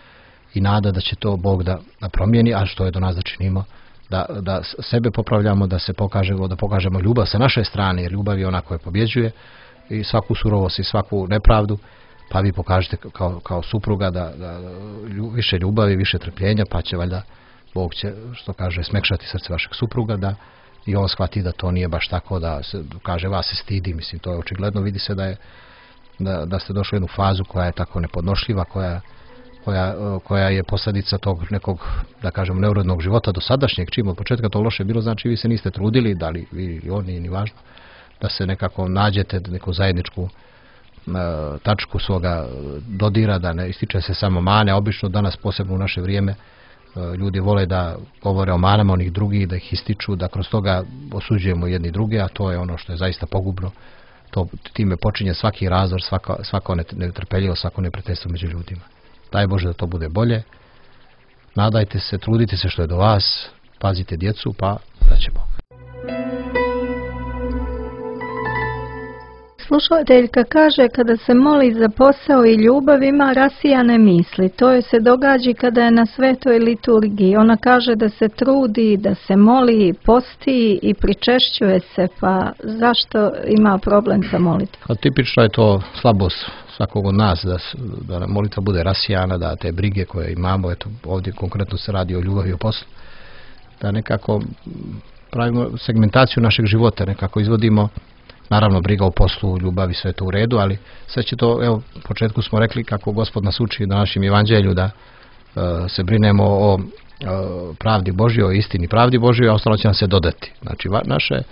i nada da će to Bog da promijeni, a što je do nas da činimo, da sebe popravljamo, da pokažemo ljubav sa naše strane, jer ljubav je ona koja pobjeđuje i svaku surovost i svaku nepravdu, pa vi pokažete kao supruga da više ljubavi, više trpljenja, pa će valjda Bog će, što kaže, smekšati srce vašeg supruga, da i on shvati da to nije baš tako, da se kaže vas se stidi, mislim, to je očigledno, vidi se da ste došli u jednu fazu koja je tako nepodnošljiva, koja je posljedica tog nekog, da kažem, neurodnog života do sadašnjeg, čim od početka to loše bilo, znači vi se niste trudili, da li vi ili on, nije ni važno, da se nekako nađete neku zajedničku tačku svoga dodira, da ne ističe se samo mane. Obično danas, posebno u naše vrijeme, ljudi vole da govore o manama onih drugih, da ih ističu, da kroz toga osuđujemo jedni druge, a to je ono što je zaista pogubno. Time počinje svaki razdor, svako netrpeljivo, svako neprijateljstvo među ljudima. Daj Bože da to bude bolje. Nadajte se, trudite se što je do vas, pazite djecu, pa da će Bog. Slušateljka kaže, kada se moli za posao i ljubav ima rasijane misli. To je se događa kada je na svetoj liturgiji. Ona kaže da se trudi, da se moli, posti i pričešćuje se. Pa zašto ima problem sa molitvom? Tipično je to slabost svakog od nas, da molitva bude rasijana, da te brige koje imamo, eto ovdje konkretno se radi o ljubavi i o poslu, da nekako pravimo segmentaciju našeg života, nekako izvodimo. Naravno, briga o poslu, ljubavi, sve to u redu, ali sve će to, evo, u početku smo rekli kako Gospod nas uči na našem evanđelju da se brinemo o pravdi Božjoj, o istini pravdi Božjoj, a ostalo će nam se dodati. Znači, naša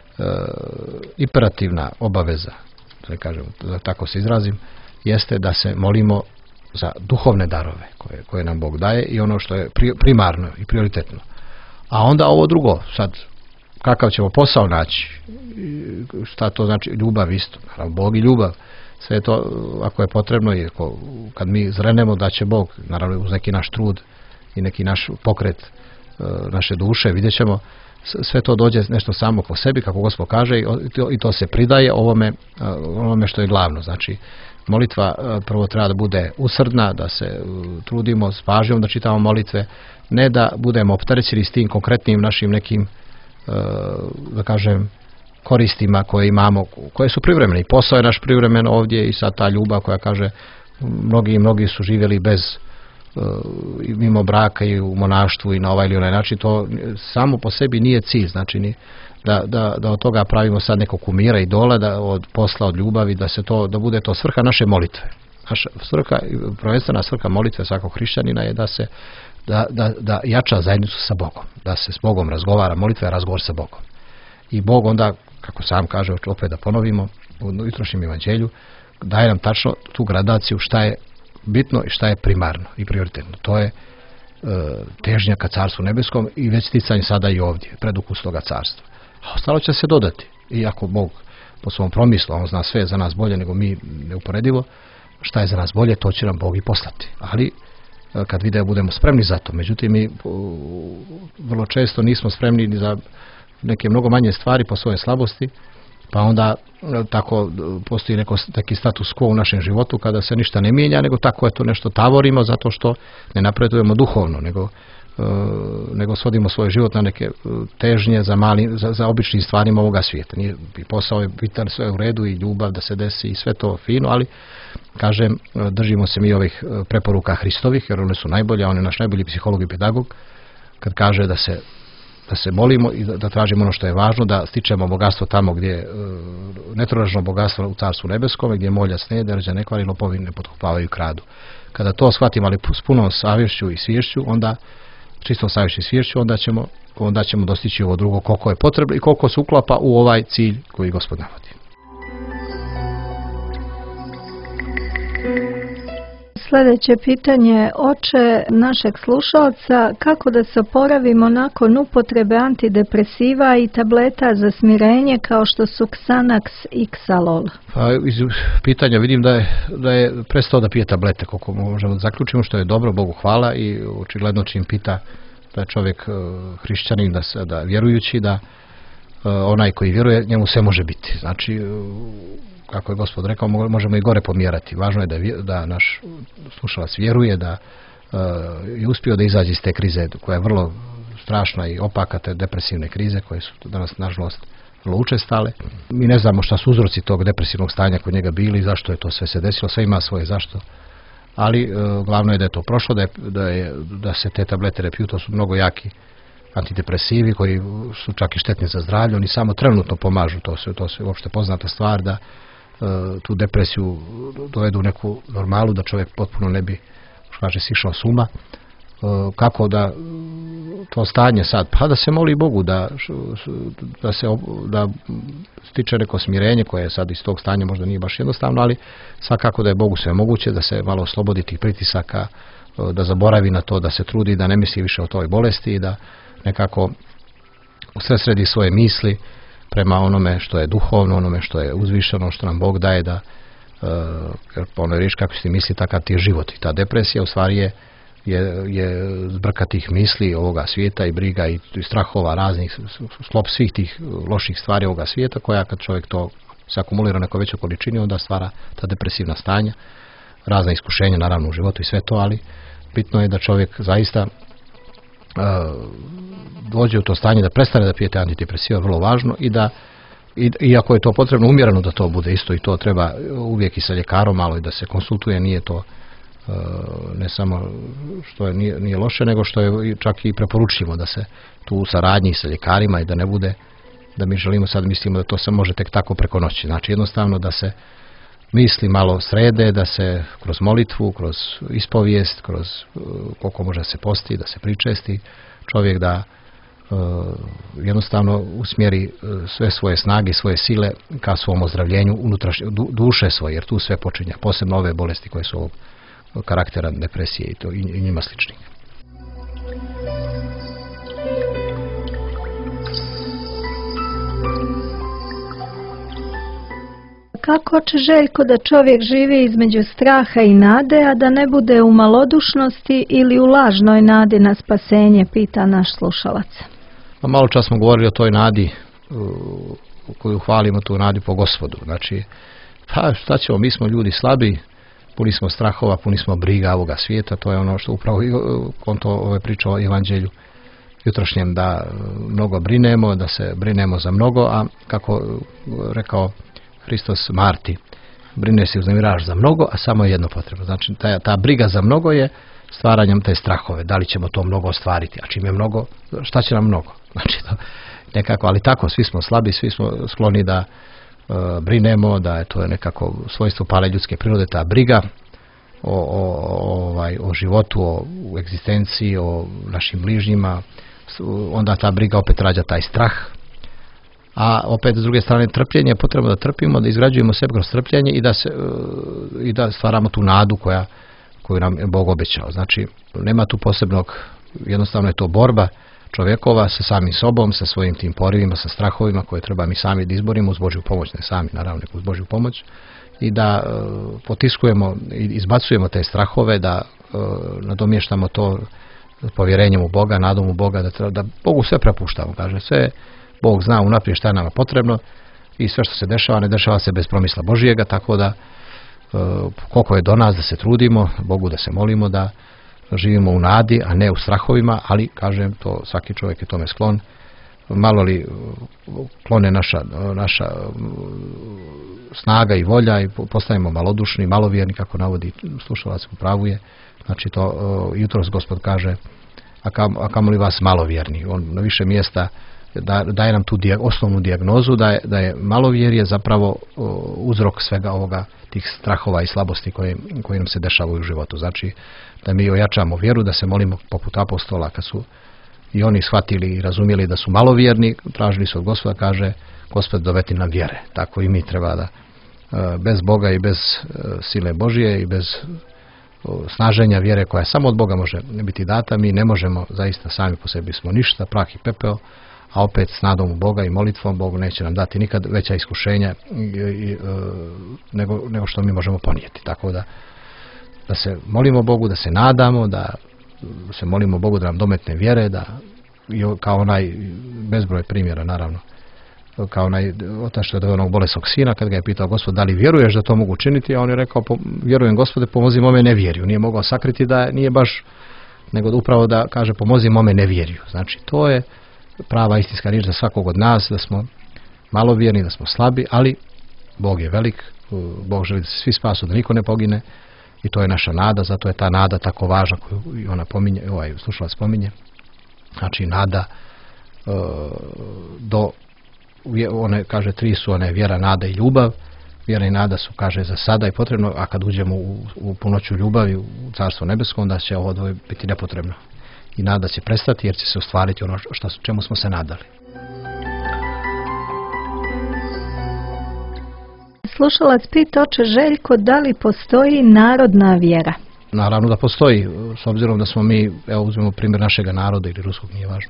imperativna obaveza, da kažem, da tako se izrazim, jeste da se molimo za duhovne darove koje nam Bog daje i ono što je primarno i prioritetno. A onda ovo drugo, sad, kakav ćemo posao naći, šta to znači, ljubav isto, naravno Bog i ljubav, sve to ako je potrebno i kad mi zrenemo da će Bog, naravno uz neki naš trud i neki naš pokret naše duše, vidjet ćemo, sve to dođe nešto samo po sebi, kako Gospod kaže, i to se pridaje ovome što je glavno. Znači, molitva prvo treba da bude usrdna, da se trudimo s pažnjom da čitamo molitve, ne da budemo opterećeni s tim konkretnim našim nekim, da kažem, koristima koje imamo, koje su privremene. I posao je naš privremen ovdje i sad ta ljubav koja kaže, mnogi su živjeli bez, mimo braka i u monaštvu i na ovaj ili onaj način, to samo po sebi nije cilj, znači da od toga pravimo sad nekog kumira, idola, od posla, od ljubavi, da bude to svrha naše molitve. Naša svrha, prvenstvena svrha molitve svakog hrišćanina je da jača zajednicu sa Bogom, da se s Bogom razgovara, molitva je razgovor sa Bogom. I Bog onda, kako sam kaže, opet da ponovimo, u jutrošnjem evanđelju, daje nam tačno tu gradaciju šta je bitno i šta je primarno i prioritetno. To je težnja ka carstvu nebeskom i već sticanje sada i ovdje, predukus toga carstva. A ostalo će se dodati. I ako Bog po svom promislu, on zna sve za nas bolje nego mi, neuporedivo, šta je za nas bolje, to će nam Bog i poslati. Ali kad vide da budemo spremni za to. Međutim, mi vrlo često nismo spremni ni za neke mnogo manje stvari po svojoj slabosti, pa onda tako postoji neki status quo u našem životu kada se ništa ne mijenja, nego tako je to nešto tavorimo zato što ne napredujemo duhovno, nego svodimo svoj život na neke težnje za običnim stvarima ovoga svijeta. I posao je bitan, sve u redu i ljubav da se desi i sve to fino, ali kažem, držimo se mi ovih preporuka Hristovih, jer one su najbolje, on je naš najbolji psiholog i pedagog, kad kaže da se molimo i da tražimo ono što je važno, da stičemo bogatstvo tamo gdje je netroražno bogatstvo u Carstvu nebeskom, gdje moljac ne jede, rđa ne kvari, lopovi ne potkopavaju, kradu. Kada to shvatimo, ali s punom savješću i sviješću, onda čistom savješću i sviješću, onda ćemo dostići ovo drugo koliko je potrebno i koliko se uklapa u ovaj cilj koji Gospod navodi. Sljedeće pitanje, oče našeg slušalca, kako da se oporavimo nakon upotrebe antidepresiva i tableta za smirenje kao što su Xanax i Xalol? Pa, iz pitanja vidim da je prestao da pije tablete, koliko možemo da zaključimo, što je dobro, Bogu hvala, i očigledno čim pita da je čovjek hrišćanin, da vjerujući, da onaj koji vjeruje, njemu sve može biti. Znači, kako je Gospod rekao, možemo i gore pomjerati. Važno je da naš slušalac vjeruje, da i uspio da izađe iz te krize koja je vrlo strašna i opaka, te depresivne krize koje su danas nažalost vrlo učestale. Mi ne znamo šta su uzroci tog depresivnog stanja kod njega bili, zašto je to sve se desilo, sve ima svoje zašto. Ali glavno je da je to prošlo, da se te tablete ne piju, to su mnogo jaki antidepresivi koji su čak i štetni za zdravlje, oni samo trenutno pomažu, to se uopšte poznata stvar da tu depresiju dovedu u neku normalu, da čovjek potpuno ne bi, kaže, sišao s uma. Kako da to stanje sad, pa da se moli Bogu da stiče neko smirenje koje sad iz tog stanja možda nije baš jednostavno, ali svakako da je Bogu sve moguće, da se malo oslobodi tih pritisaka, da zaboravi na to, da se trudi, da ne misli više o toj bolesti i da nekako usredsredi svoje misli prema onome što je duhovno, onome što je uzvišeno, što nam Bog daje, da po onoj riječi kako si misli, takav ti je život. I ta depresija u stvari je zbrka tih misli ovoga svijeta i briga i strahova raznih, sklop svih tih loših stvari ovoga svijeta, koja kad čovjek to se akumulira u nekoj većoj količini, onda stvara ta depresivna stanja, razna iskušenja naravno u životu i sve to, ali bitno je da čovjek zaista dođe u to stanje da prestane da pije te antidepresiva, vrlo važno, i da iako je to potrebno umjereno da to bude isto, i to treba uvijek i sa ljekarom malo i da se konsultuje, nije to ne samo što nije loše, nego što je čak i preporučljivo da se tu u saradnji sa ljekarima i da ne bude da mi želimo sad mislimo da to se može tek tako preko noći. Znači jednostavno da se misli malo srede, da se kroz molitvu, kroz ispovijest, kroz koliko može se posti, da se pričesti, čovjek da jednostavno usmjeri sve svoje snage, svoje sile ka svom ozdravljenju unutrašnje duše svoje, jer tu sve počinje, posebno ove bolesti koje su ovog karaktera depresije i njima sličnih. Kako će Željko da čovjek živi između straha i nade, a da ne bude u malodušnosti ili u lažnoj nadi na spasenje, pita naš slušalac. Malo čas smo govorili o toj nadi koju hvalimo, tu nadi po Gospodu. Znači, pa šta ćemo, mi smo ljudi slabi, puni smo strahova, puni smo briga ovoga svijeta, to je ono što upravo konto ove priče o evanđelju jutrošnjem, da mnogo brinemo, da se brinemo za mnogo, a kako rekao Hristos Marti, brine se i uznemiraš za mnogo, a samo je jedno potrebno. Znači, ta briga za mnogo je stvaranjem te strahove, da li ćemo to mnogo ostvariti, a čim je mnogo, šta će nam mnogo? Znači, to nekako, ali tako, svi smo slabi, svi smo skloni da brinemo, da je to nekako svojstvo pale ljudske prirode, ta briga o životu, o egzistenciji, o našim bližnjima, onda ta briga opet rađa taj strah, a opet s druge strane trpljenje je potrebno da trpimo, da izgrađujemo sebe kroz trpljenje i da stvaramo tu nadu koju nam je Bog obećao. Znači, nema tu posebnog, jednostavno je to borba čovjekova sa samim sobom, sa svojim tim porivima, sa strahovima koje treba mi sami da izborimo uz Božju pomoć, ne sami, naravno, uz Božju pomoć, i da potiskujemo i izbacujemo te strahove, da nadomještamo to povjerenjem u Boga, nadom u Boga, da Bogu sve prepuštamo, kaže, sve Bog zna unaprijed šta je nama potrebno i sve što se dešava, ne dešava se bez promisla Božijega, tako da koliko je do nas da se trudimo, Bogu da se molimo, da živimo u nadi, a ne u strahovima, ali kažem, to svaki čovjek je tome sklon. Malo li klone naša snaga i volja i postajemo malodušni, malovjerni, kako navodi slušalac, u pravu je. Znači to jutros Gospod kaže, a kamo li vas malovjerni? On na više mjesta daje nam tu osnovnu dijagnozu da je malovjerje zapravo uzrok svega ovoga, tih strahova i slabosti koje nam se dešavaju u životu. Znači da mi ojačamo vjeru, da se molimo poput apostola kad su i oni shvatili i razumjeli da su malovjerni, tražili su od Gospoda, kaže Gospod doveti nam vjere. Tako i mi treba da bez Boga i bez sile Božije i bez snaženja vjere koja samo od Boga može biti data, mi ne možemo, zaista sami po sebi smo ništa, prah i pepeo, a opet s nadom u Boga i molitvom Bogu neće nam dati nikad veća iskušenja nego što mi možemo ponijeti. Tako da se molimo Bogu, da se nadamo, da se molimo Bogu da nam dometne vjere, da kao onaj bezbroj primjera naravno kao onaj otac što je doveo onog bolesnog sina, kad ga je pitao Gospod da li vjeruješ da to mogu učiniti, a on je rekao vjerujem Gospode, pomozi mome nevjerju. Nije mogao sakriti da nije baš, nego upravo da kaže pomozi mome nevjerju. Znači to je prava istinska riječ za svakog od nas, da smo malovjerni, da smo slabi, ali Bog je velik, Bog želi da se svi spasu, da niko ne pogine i to je naša nada, zato je ta nada tako važna koju ona pominje, slušalac spominje. Znači nada do one, kaže, tri su one vjera, nada i ljubav. Vjera i nada su, kaže, za sada i potrebno, a kad uđemo u punoću ljubavi, u Carstvo nebesko, onda će ovo dvoje biti nepotrebno. I nada će prestati jer će se ostvariti ono čemu smo se nadali. Slušalac pita oče Željko, da li postoji narodna vjera? Naravno da postoji, s obzirom da smo mi, evo uzmemo primjer našega naroda ili ruskog, nije važno.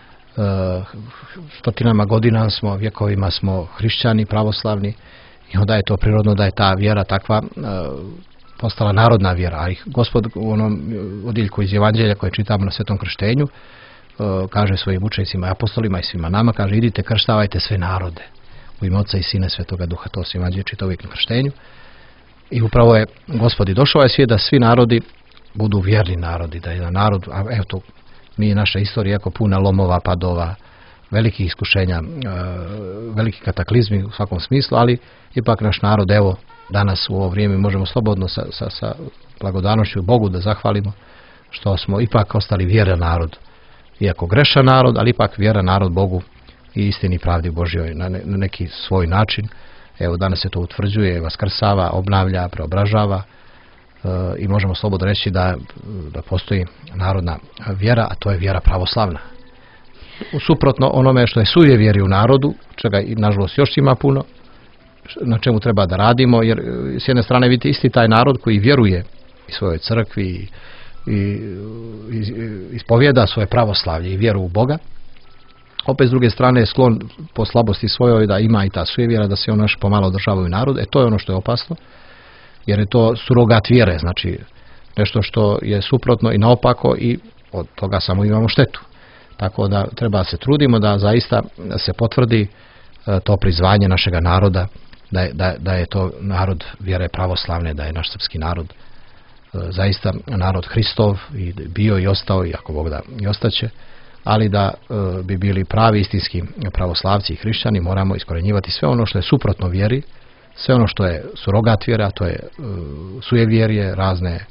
Stotinama godina smo, vjekovima smo hrišćani, pravoslavni i onda je to prirodno da je ta vjera takva postala narodna vjera. A Gospod u onom odjeljku iz Evanđelja koje čitamo na Svetom krštenju kaže svojim učenicima i apostolima i svima nama, kaže idite krštavajte sve narode u ime Oca i Sina i Svetoga Duha. To se Evanđelje čita uvijek na krštenju. I upravo je Gospod i došao je svijet da svi narodi budu vjerni narodi, da je narod, a evo to mi naša istorija jako puna lomova, padova, velikih iskušenja, veliki kataklizmi u svakom smislu, ali ipak naš narod, evo, danas u ovo vrijeme možemo slobodno sa blagodanošću Bogu da zahvalimo što smo ipak ostali vjeran narod. Iako grešan narod, ali ipak vjeran narod Bogu i istini pravdi Božjoj na neki svoj način. Evo, danas se to utvrđuje, vaskrsava, obnavlja, preobražava i možemo slobodno reći da postoji narodna vjera, a to je vjera pravoslavna. Suprotno onome što je sujevjeri u narodu, čega i nažalost još ima puno, na čemu treba da radimo, jer s jedne strane vidite isti taj narod koji vjeruje i svojoj crkvi i ispovjeda svoje pravoslavlje i vjeru u Boga, opet s druge strane je sklon po slabosti svojoj da ima i ta sujevjera, da se ono još pomalo održavaju narod. To je ono što je opasno, jer je to surogat vjere, znači nešto što je suprotno i naopako i od toga samo imamo štetu. Tako da treba se trudimo da zaista se potvrdi to prizvanje našega naroda, da je to narod vjere pravoslavne, da je naš srpski narod zaista narod Hristov i bio i ostao, i ako Bog da i ostaće, ali da bi bili pravi istinski pravoslavci i hrišćani moramo iskorjenjivati sve ono što je suprotno vjeri, sve ono što je surogat vjera, to je sujevjerje, razne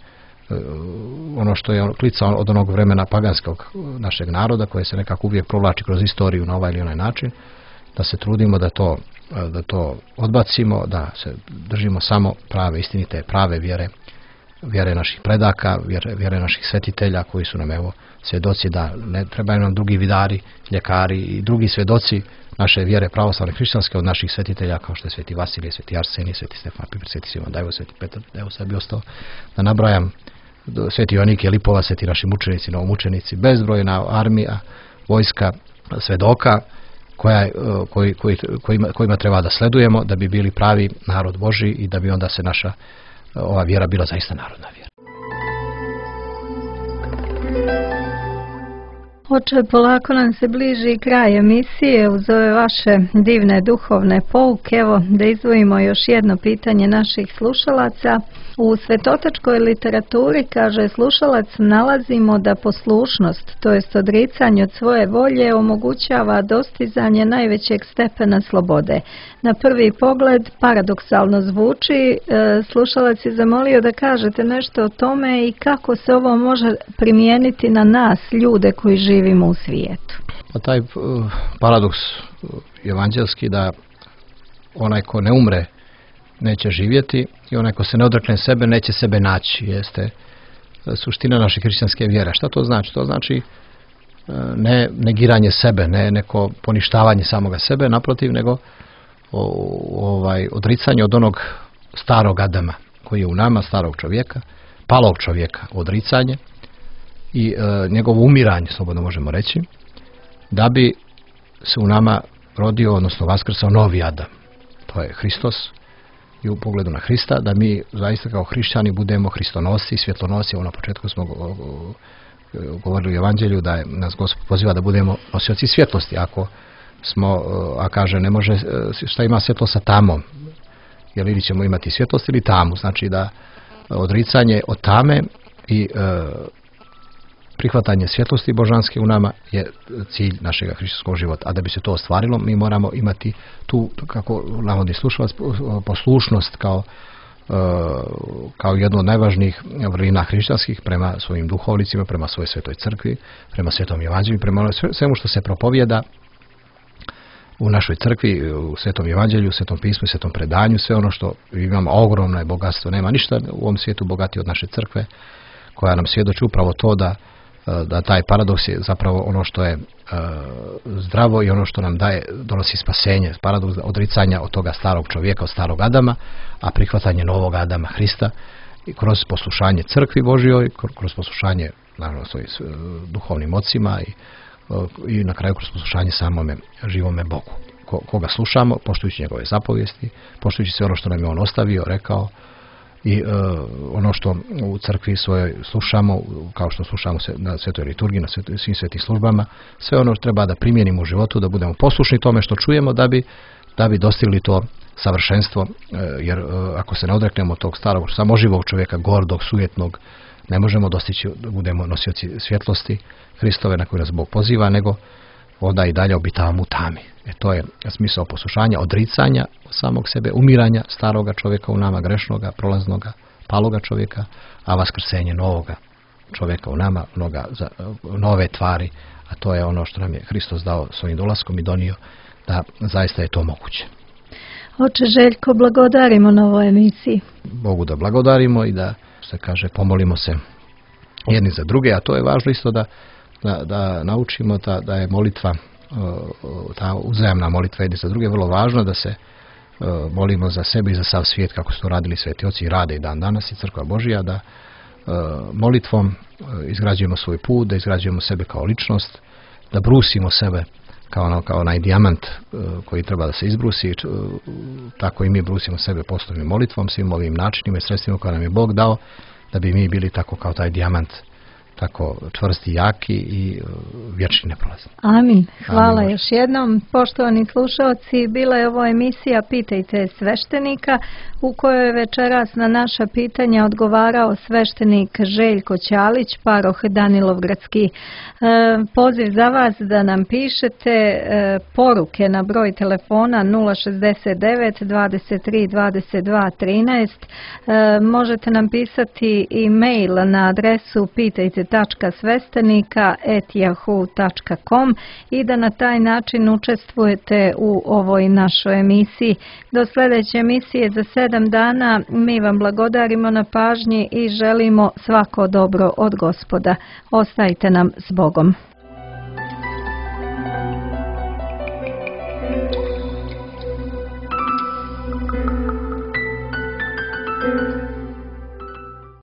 ono što je klica od onog vremena paganskog našeg naroda koje se nekako uvijek provlači kroz istoriju na ovaj ili onaj način, da se trudimo da to odbacimo, da se držimo samo prave istinite, prave vjere naših predaka, vjere naših svetitelja koji su nam evo svjedoci da ne trebaju nam drugi vidari, ljekari i drugi svjedoci naše vjere pravoslavne hrišćanske od naših svetitelja kao što je sveti Vasilije, sveti Arsenije, sveti Stefan Pipir, sveti Sivan Dajvo, sveti Petar, evo sad bi ostao da nabrajam, sveti Jonike Lipova, sveti naši mučenici, novomučenici, bezbrojna armija, vojska svedoka kojima treba da sledujemo da bi bili pravi narod Božji i da bi onda se naša ova vjera bila zaista narodna vjera. Oče, polako nam se bliži kraj emisije uz ove vaše divne duhovne pouke. Evo da izdvojimo još jedno pitanje naših slušalaca. U svetotačkoj literaturi, kaže slušalac, nalazimo da poslušnost, to jest odricanje od svoje volje, omogućava dostizanje najvećeg stepena slobode. Na prvi pogled paradoksalno zvuči. Slušalac je zamolio da kažete nešto o tome i kako se ovo može primijeniti na nas, ljude koji živimo u svijetu. Pa taj paradoks evanđelski da onaj ko ne umre neće živjeti i onaj ko se ne odrekne sebe neće sebe naći, jeste suština naše hrišćanske vjere. Šta to znači? To znači ne negiranje sebe, ne neko poništavanje samoga sebe, naprotiv, nego odricanje od onog starog Adama koji je u nama, starog čovjeka, palog čovjeka, odricanje i njegovo umiranje, slobodno možemo reći, da bi se u nama rodio, odnosno vaskrsao novi Adam. To je Hristos i u pogledu na Hrista, da mi zaista kao hrišćani budemo hristonosi, svjetlonosi. Na početku smo govorili u Evanđelju da nas Gospod poziva da budemo nosioci svjetlosti. Ako smo, a kaže ne može, šta ima svjetlo sa tamom, jer ili ćemo imati svjetlost ili tamu, znači da odricanje od tame i prihvatanje svjetlosti božanske u nama je cilj našeg hrišćanskog života. A da bi se to ostvarilo, mi moramo imati tu, kako navodi slušalac, poslušnost kao jedno od najvažnijih vrlina hrišćanskih prema svojim duhovnicima, prema svojoj svetoj crkvi, prema svetom evanđelju, prema svemu što se propovijeda u našoj crkvi, u svetom evanđelju, u svetom pismu, u svetom predanju, sve ono što imamo ogromno je bogatstvo. Nema ništa u ovom svijetu bogatije od naše crkve, koja nam svjedoči upravo to da taj paradoks je zapravo ono što je zdravo i ono što nam donosi spasenje. Paradoks odricanja od toga starog čovjeka, od starog Adama, a prihvatanje novog Adama, Hrista, i kroz poslušanje crkvi Božjoj, kroz poslušanje naravno svojim duhovnim ocima i na kraju kroz poslušanje samome živome Bogu. Koga slušamo, poštujući njegove zapovijesti, poštujući sve ono što nam je on ostavio, rekao, i ono što u crkvi svojoj slušamo, kao što slušamo na svetoj liturgiji, na svim svetim službama, sve ono treba da primijenimo u životu, da budemo poslušni tome što čujemo, da bi dostigli to savršenstvo, jer ako se ne odreknemo tog starog, samoživog čovjeka, gordog, sujetnog, ne možemo dostići da budemo nosioci svjetlosti Hristove na koju nas Bog poziva, nego onda i dalje obitavamo u tami. To je smisao poslušanja, odricanja samog sebe, umiranja staroga čovjeka u nama, grešnoga, prolaznoga, paloga čovjeka, a vaskrsenje novoga čovjeka u nama, nove tvari, a to je ono što nam je Hristos dao svojim dolaskom i donio, da zaista je to moguće. Oče Željko, blagodarimo na ovoj emisiji. Bogu da blagodarimo i da, što kaže, pomolimo se jedni za druge, a to je važno isto da naučimo da je molitva, ta uzajamna molitva jedni za druge, vrlo važno, da se molimo za sebe i za sav svijet, kako su to radili sveti oci i rade i dan danas i Crkva Božja, da molitvom izgrađujemo svoj put, da izgrađujemo sebe kao ličnost, da brusimo sebe kao onaj dijamant koji treba da se izbrusi, tako i mi brusimo sebe poslovnim molitvom, svim ovim načinima i sredstvima koje nam je Bog dao, da bi mi bili tako kao taj dijamant, tako čvrsti, jaki i vječni neprolazni. Amin. Hvala Amin. Još jednom. Poštovani slušalci, bila je ovo emisija Pitajte sveštenika, u kojoj je večeras na naša pitanja odgovarao sveštenik Željko Ćalić, paroh Danilovgradski. Poziv za vas da nam pišete poruke na broj telefona 069 23 22 13. Možete nam pisati e-mail na adresu pitajte.sveštenika@yahoo.com i da na taj način učestvujete u ovoj našoj emisiji. Do sljedeće emisije za 7 dana mi vam blagodarimo na pažnji i želimo svako dobro od Gospoda. Ostajte nam s Bogom.